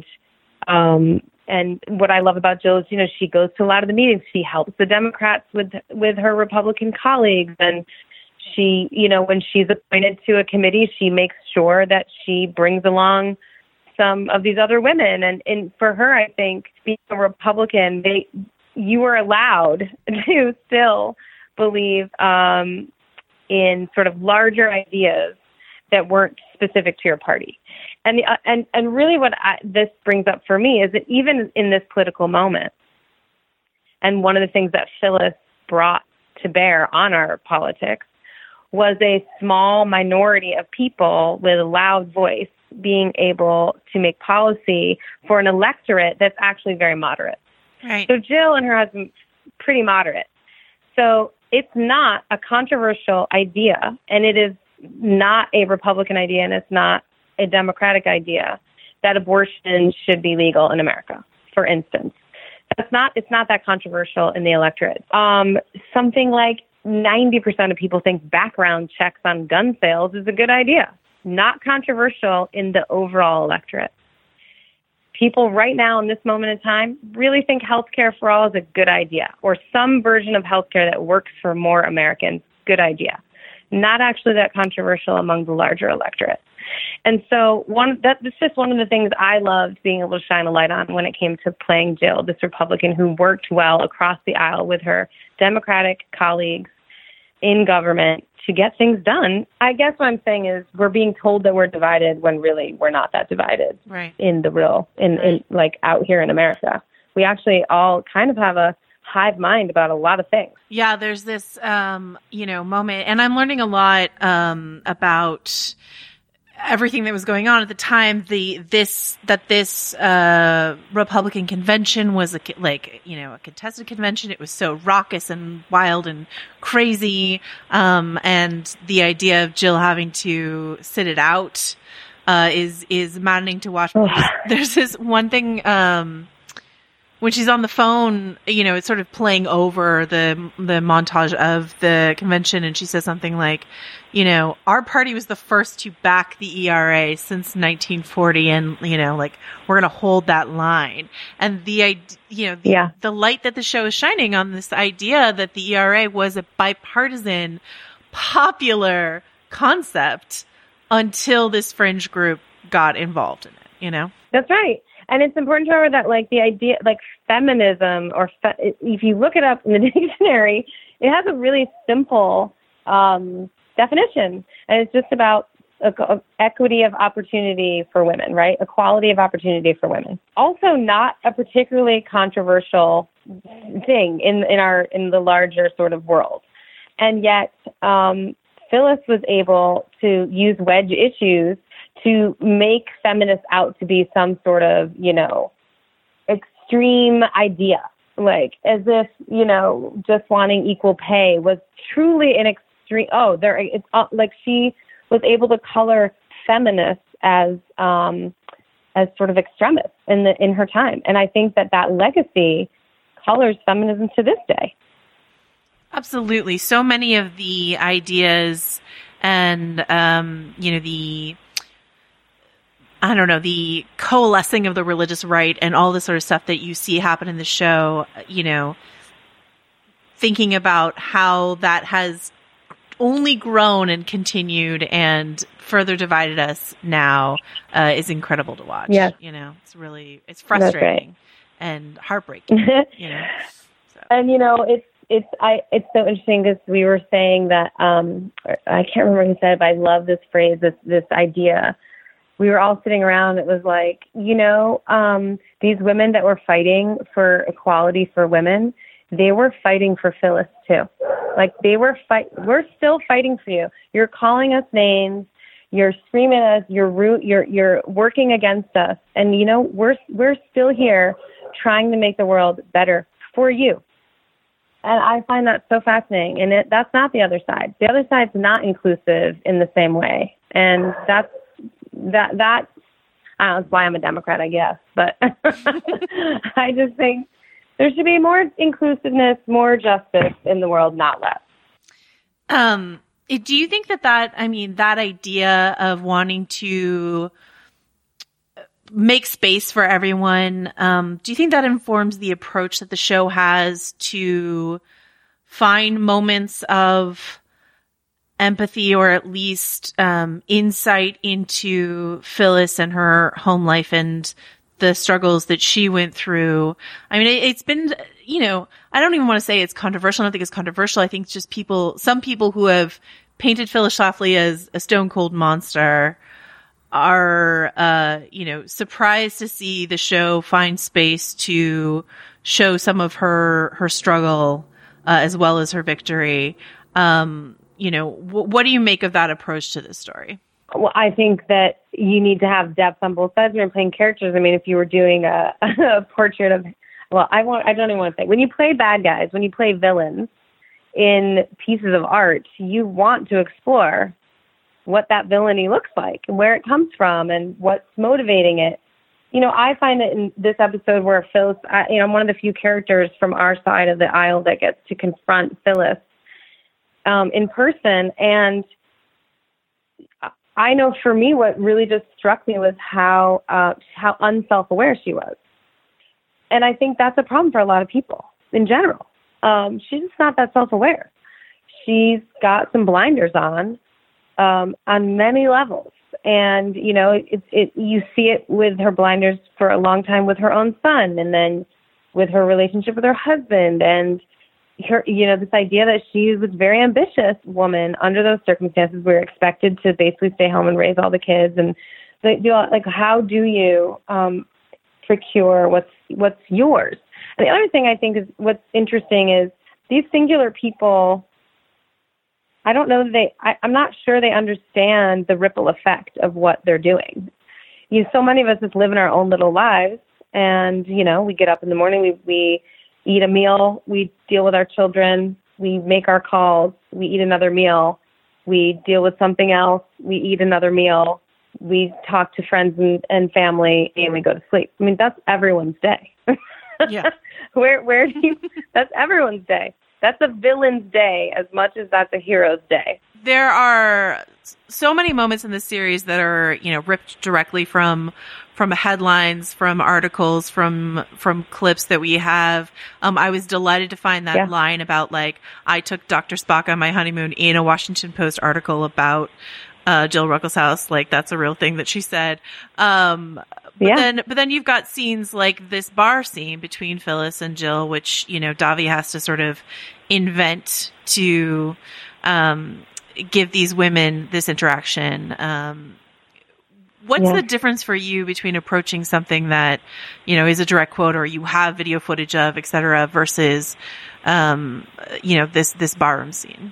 what I love about Jill is, she goes to a lot of the meetings. She helps the Democrats with her Republican colleagues, and she, when she's appointed to a committee, she makes sure that she brings along some of these other women. And for her, I think being a Republican, you were allowed to still believe in sort of larger ideas that weren't specific to your party. And really what this brings up for me is that even in this political moment, and one of the things that Phyllis brought to bear on our politics was a small minority of people with a loud voice being able to make policy for an electorate that's actually very moderate. Right. So Jill and her husband, pretty moderate. So it's not a controversial idea, and it is not a Republican idea, and it's not a Democratic idea that abortion should be legal in America, for instance. It's not that controversial in the electorate. Something like 90% of people think background checks on gun sales is a good idea. Not controversial in the overall electorate. People right now in this moment in time really think healthcare for all is a good idea, or some version of healthcare that works for more Americans, good idea. Not actually that controversial among the larger electorate. And so that's just one of the things I loved being able to shine a light on when it came to playing Jill, this Republican who worked well across the aisle with her Democratic colleagues in government to get things done. I guess what I'm saying is we're being told that we're divided when really we're not that divided. Right. In like out here in America. We actually all kind of have a hive mind about a lot of things. Yeah, there's this, moment, and I'm learning a lot about everything that was going on at the time, this Republican convention was a contested convention. It was so raucous and wild and crazy. And the idea of Jill having to sit it out, is maddening to watch. There's this one thing, when she's on the phone, it's sort of playing over the montage of the convention, and she says something like, our party was the first to back the ERA since 1940, and we're going to hold that line. And the light that the show is shining on this idea that the ERA was a bipartisan, popular concept until this fringe group got involved in it. That's right. And it's important to remember that, the idea, feminism, or if you look it up in the dictionary, it has a really simple definition. And it's just about equity of opportunity for women, right? Equality of opportunity for women. Also not a particularly controversial thing in the larger sort of world. And yet, Phyllis was able to use wedge issues to make feminists out to be some sort of, extreme idea. As if, just wanting equal pay was truly an extreme. She was able to color feminists as sort of extremists in her time. And I think that legacy colors feminism to this day. Absolutely. So many of the ideas and, the coalescing of the religious right and all this sort of stuff that you see happen in the show, thinking about how that has only grown and continued and further divided us now, is incredible to watch. Yes. It's frustrating and heartbreaking, So. And, it's so interesting because we were saying that, I can't remember who said it, but I love this phrase, this idea. We were all sitting around. It was like, these women that were fighting for equality for women, they were fighting for Phyllis too. We're still fighting for you. You're calling us names. You're screaming at us. You're working against us. And, we're still here trying to make the world better for you. And I find that so fascinating. And that's not the other side. The other side's not inclusive in the same way. And that's why I'm a Democrat, I guess. But I just think there should be more inclusiveness, more justice in the world, not less. Do you think that idea of wanting to make space for everyone, do you think that informs the approach that the show has to find moments of empathy, or at least insight into Phyllis and her home life and the struggles that she went through? It's been, I don't even want to say it's controversial. I don't think it's controversial. I think it's just some people who have painted Phyllis Schlafly as a stone cold monster are, surprised to see the show find space to show some of her struggle, as well as her victory. What do you make of that approach to this story? Well, I think that you need to have depth on both sides when you're playing characters. If you were doing a portrait of, I don't even want to say, when you play bad guys, when you play villains in pieces of art, you want to explore what that villainy looks like and where it comes from and what's motivating it. I find that in this episode where Phyllis, I'm one of the few characters from our side of the aisle that gets to confront Phyllis in person. And I know for me, what really just struck me was how unself-aware she was. And I think that's a problem for a lot of people in general. She's just not that self-aware. She's got some blinders on many levels. And, you see it with her blinders for a long time with her own son, and then with her relationship with her husband, and her, this idea that she was a very ambitious woman under those circumstances. We were expected to basically stay home and raise all the kids. And how do you procure what's yours? And the other thing I think is what's interesting is these singular people, I don't know that I'm not sure they understand the ripple effect of what they're doing. So many of us just live in our own little lives, and, we get up in the morning, we eat a meal, we deal with our children, we make our calls, we eat another meal, we deal with something else, we eat another meal, we talk to friends and family, and we go to sleep. I mean, that's everyone's day. Yeah. Where do you, that's everyone's day. That's a villain's day as much as that's a hero's day. There are so many moments in this series that are, ripped directly from headlines, from articles, from clips that we have. I was delighted to find that line about, like, I took Dr. Spock on my honeymoon in a Washington Post article about Jill Ruckelshaus. Like, that's a real thing that she said. But then you've got scenes like this bar scene between Phyllis and Jill, which, Davi has to sort of invent to give these women this interaction. What's the difference for you between approaching something that, is a direct quote or you have video footage of, et cetera, versus, this barroom scene?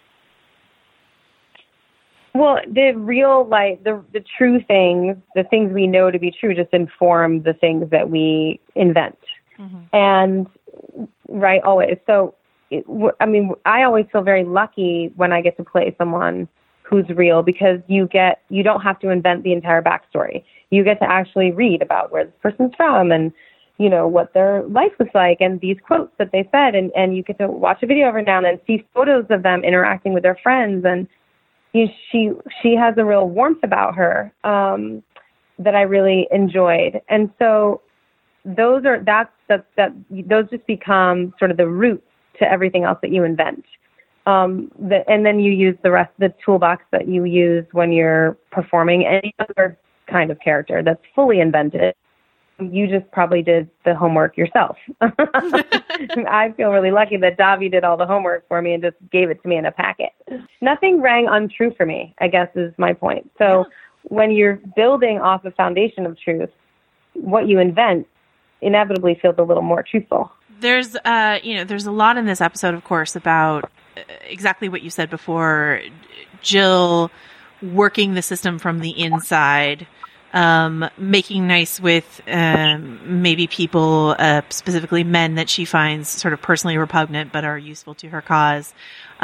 Well, the real, the true things, the things we know to be true, just inform the things that we invent. Mm-hmm. And, right, always. So, I always feel very lucky when I get to play someone who's real, because you don't have to invent the entire backstory. You get to actually read about where this person's from and, what their life was like and these quotes that they said. And you get to watch a video every now and then, see photos of them interacting with their friends. And she has a real warmth about her that I really enjoyed. And so those just become sort of the roots to everything else that you invent. And then you use the rest of the toolbox that you use when you're performing any other kind of character that's fully invented. You just probably did the homework yourself. I feel really lucky that Davi did all the homework for me and just gave it to me in a packet. Nothing rang untrue for me, I guess, is my point. So when you're building off a foundation of truth, what you invent inevitably feels a little more truthful. There's a lot in this episode, of course, about exactly what you said before, Jill working the system from the inside, making nice with maybe people, specifically men that she finds sort of personally repugnant but are useful to her cause.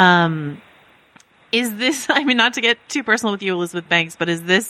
Is this, not to get too personal with you, Elizabeth Banks, but is this,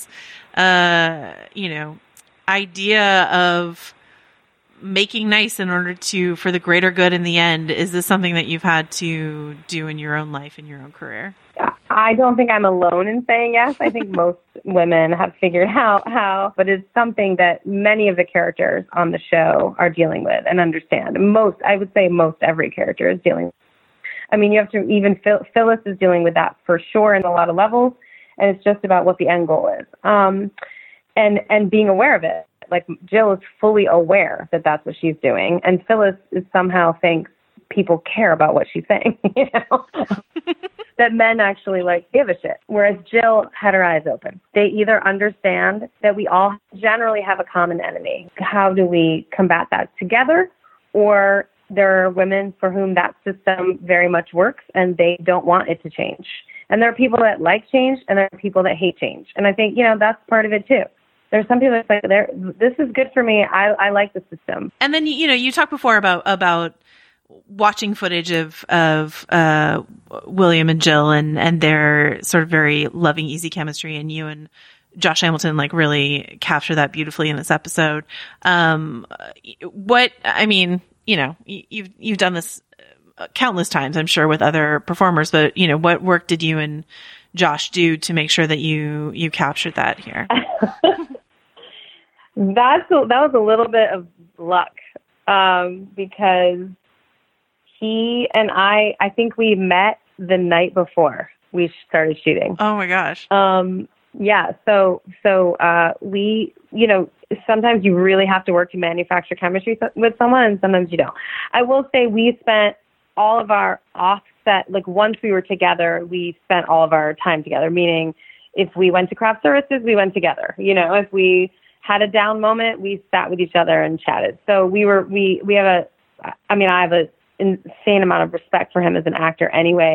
idea of making nice in order for the greater good in the end, is this something that you've had to do in your own life, in your own career? I don't think I'm alone in saying yes. I think most women have figured out how, but it's something that many of the characters on the show are dealing with and understand. I would say most every character is dealing with. You have to, even Phyllis is dealing with that for sure in a lot of levels, and it's just about what the end goal is. And being aware of it. Like, Jill is fully aware that that's what she's doing, and Phyllis somehow thinks people care about what she's saying, that men actually give a shit. Whereas Jill had her eyes open. They either understand that we all generally have a common enemy. How do we combat that together? Or there are women for whom that system very much works and they don't want it to change. And there are people that like change and there are people that hate change. And I think, that's part of it too. There's some people that say, this is good for me. I like the system. And then, you talked before about watching footage of William and Jill and their sort of very loving, easy chemistry, and you and Josh Hamilton really capture that beautifully in this episode. You've done this countless times, I'm sure, with other performers, but what work did you and Josh do to make sure that you captured that here? That was a little bit of luck, because he and I think we met the night before we started shooting. Oh my gosh. Yeah. So we, sometimes you really have to work to manufacture chemistry with someone, and sometimes you don't. I will say we spent all of our offset, once we were together, we spent all of our time together, meaning if we went to craft services, we went together. If we had a down moment, we sat with each other and chatted. So I have an insane amount of respect for him as an actor anyway.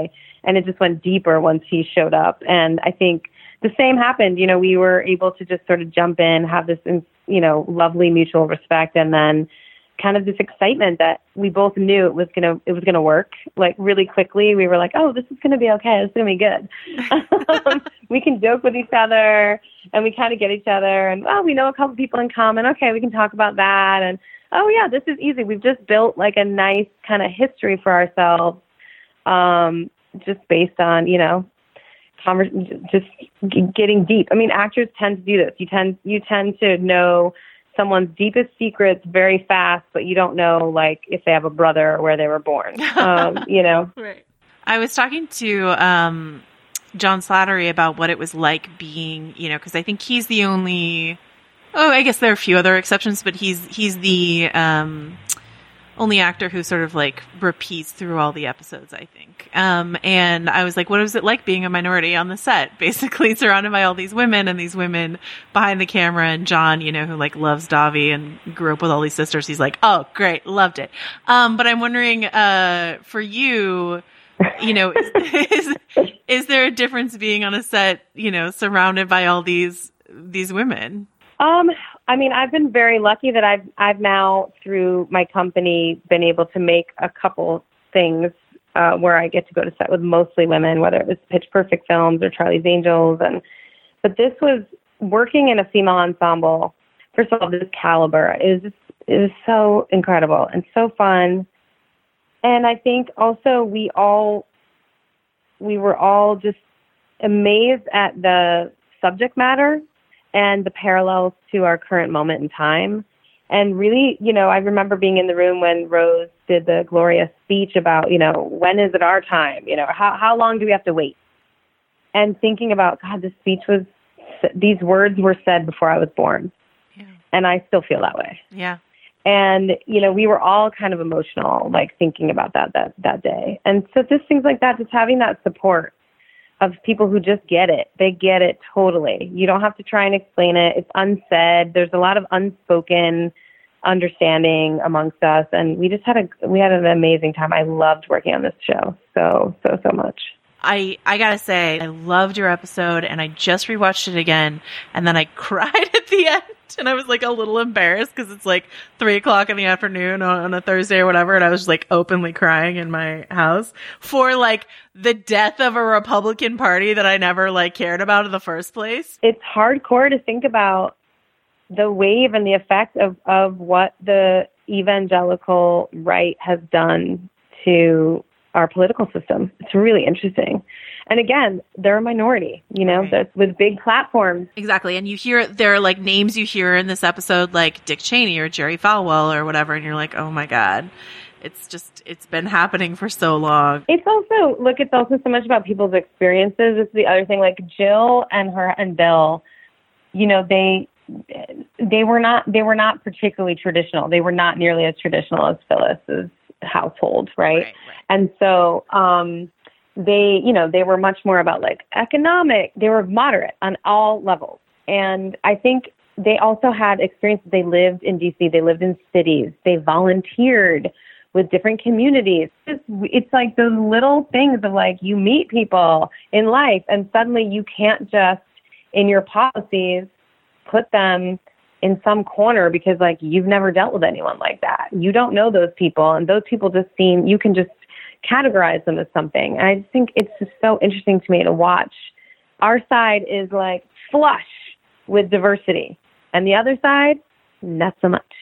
and it just went deeper once he showed up. And I think the same happened. You know, we were able to just sort of jump in, have this, you know, lovely mutual respect, and then kind of this excitement that we both knew it was gonna work. Like really quickly, we were like, oh, this is gonna be okay. This is gonna be good. We can joke with each other, and we kind of get each other. And we know a couple people in common. Okay, we can talk about that. And oh yeah, this is easy. We've just built like a nice kind of history for ourselves, just based on, you know, just getting deep. I mean, actors tend to do this. You tend to know someone's deepest secrets very fast, but you don't know, like, if they have a brother or where they were born. You know? Right. I was talking to John Slattery about what it was like being, you know, because I think he's the only. Oh, I guess there are a few other exceptions, but he's the only actor who sort of like repeats through all the episodes, I think. And I was like, what was it like being a minority on the set? Basically surrounded by all these women and these women behind the camera. And John, you know, who like loves Davi and grew up with all these sisters. He's like, oh, great. Loved it. But I'm wondering, for you, you know, is there a difference being on a set, you know, surrounded by all these women? I mean, I've been very lucky that I've now, through my company, been able to make a couple things where I get to go to set with mostly women, whether it was Pitch Perfect films or Charlie's Angels. But this was working in a female ensemble. First of all, this caliber is so incredible and so fun. And I think also we were all just amazed at the subject matter and the parallels to our current moment in time. And really, you know, I remember being in the room when Rose did the glorious speech about, you know, when is it our time? You know, how long do we have to wait? And thinking about, God, these words were said before I was born. Yeah. And I still feel that way. Yeah. And, you know, we were all kind of emotional, like thinking about that day. And so just things like that, just having that support of people who just get it. They get it totally. You don't have to try and explain it. It's unsaid. There's a lot of unspoken understanding amongst us, and we had an amazing time. I loved working on this show so much. I gotta say, I loved your episode, and I just rewatched it again, and then I cried at the end, and I was like a little embarrassed because it's like 3:00 in the afternoon on a Thursday or whatever, and I was like openly crying in my house for like the death of a Republican Party that I never like cared about in the first place. It's hardcore to think about the wave and the effect of what the evangelical right has done to our political system. It's really interesting. And again, they're a minority, you know, right, with big platforms. Exactly. And you hear, there are like names you hear in this episode, like Dick Cheney or Jerry Falwell or whatever. And you're like, oh my God, it's been happening for so long. It's also so much about people's experiences. It's the other thing, like Jill and Bill, you know, they were not particularly traditional. They were not nearly as traditional as Phyllis's household, right? And so they were much more about like economic. They were moderate on all levels. And I think they also had experiences. They lived in DC. They lived in cities. They volunteered with different communities. It's like those little things of like you meet people in life and suddenly you can't just in your policies put them in some corner because like you've never dealt with anyone like that. You don't know those people, and those people just seem, you can just categorize them as something. And I just think it's just so interesting to me to watch. Our side is like flush with diversity, and the other side, not so much.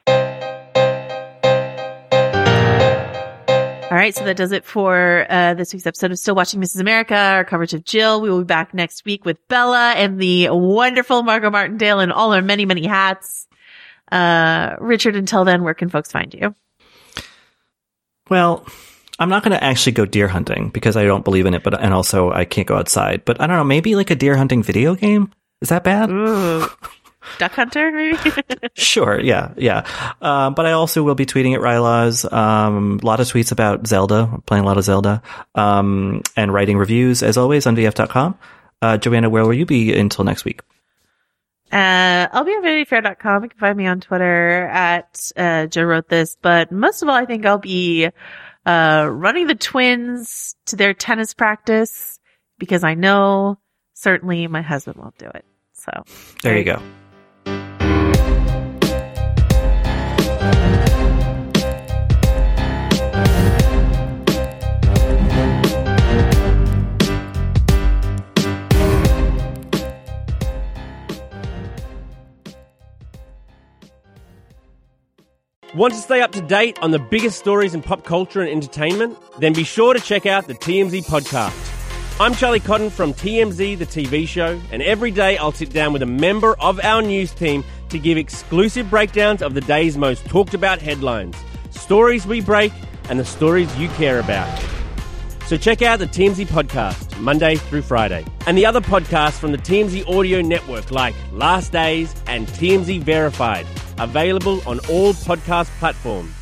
All right, so that does it for this week's episode of Still Watching Mrs. America, our coverage of Jill. We will be back next week with Bella and the wonderful Margot Martindale in all her many, many hats. Richard, until then, where can folks find you? Well, I'm not going to actually go deer hunting because I don't believe in it, and also I can't go outside. But I don't know, maybe like a deer hunting video game? Is that bad? Ooh. Duck Hunter, maybe? Sure, yeah. But I also will be tweeting at Rylaws. A lot of tweets about Zelda, playing a lot of Zelda, and writing reviews, as always, on VF.com. Joanna, where will you be until next week? I'll be on VanityFair.com. You can find me on Twitter at Joe Wrote This. But most of all, I think I'll be running the twins to their tennis practice because I know certainly my husband won't do it. So there you go. Want to stay up to date on the biggest stories in pop culture and entertainment? Then be sure to check out the TMZ podcast. I'm Charlie Cotton from TMZ, the TV show, and every day I'll sit down with a member of our news team to give exclusive breakdowns of the day's most talked about headlines, stories we break, and the stories you care about. So check out the TMZ podcast, Monday through Friday, and the other podcasts from the TMZ audio network like Last Days and TMZ Verified, available on all podcast platforms.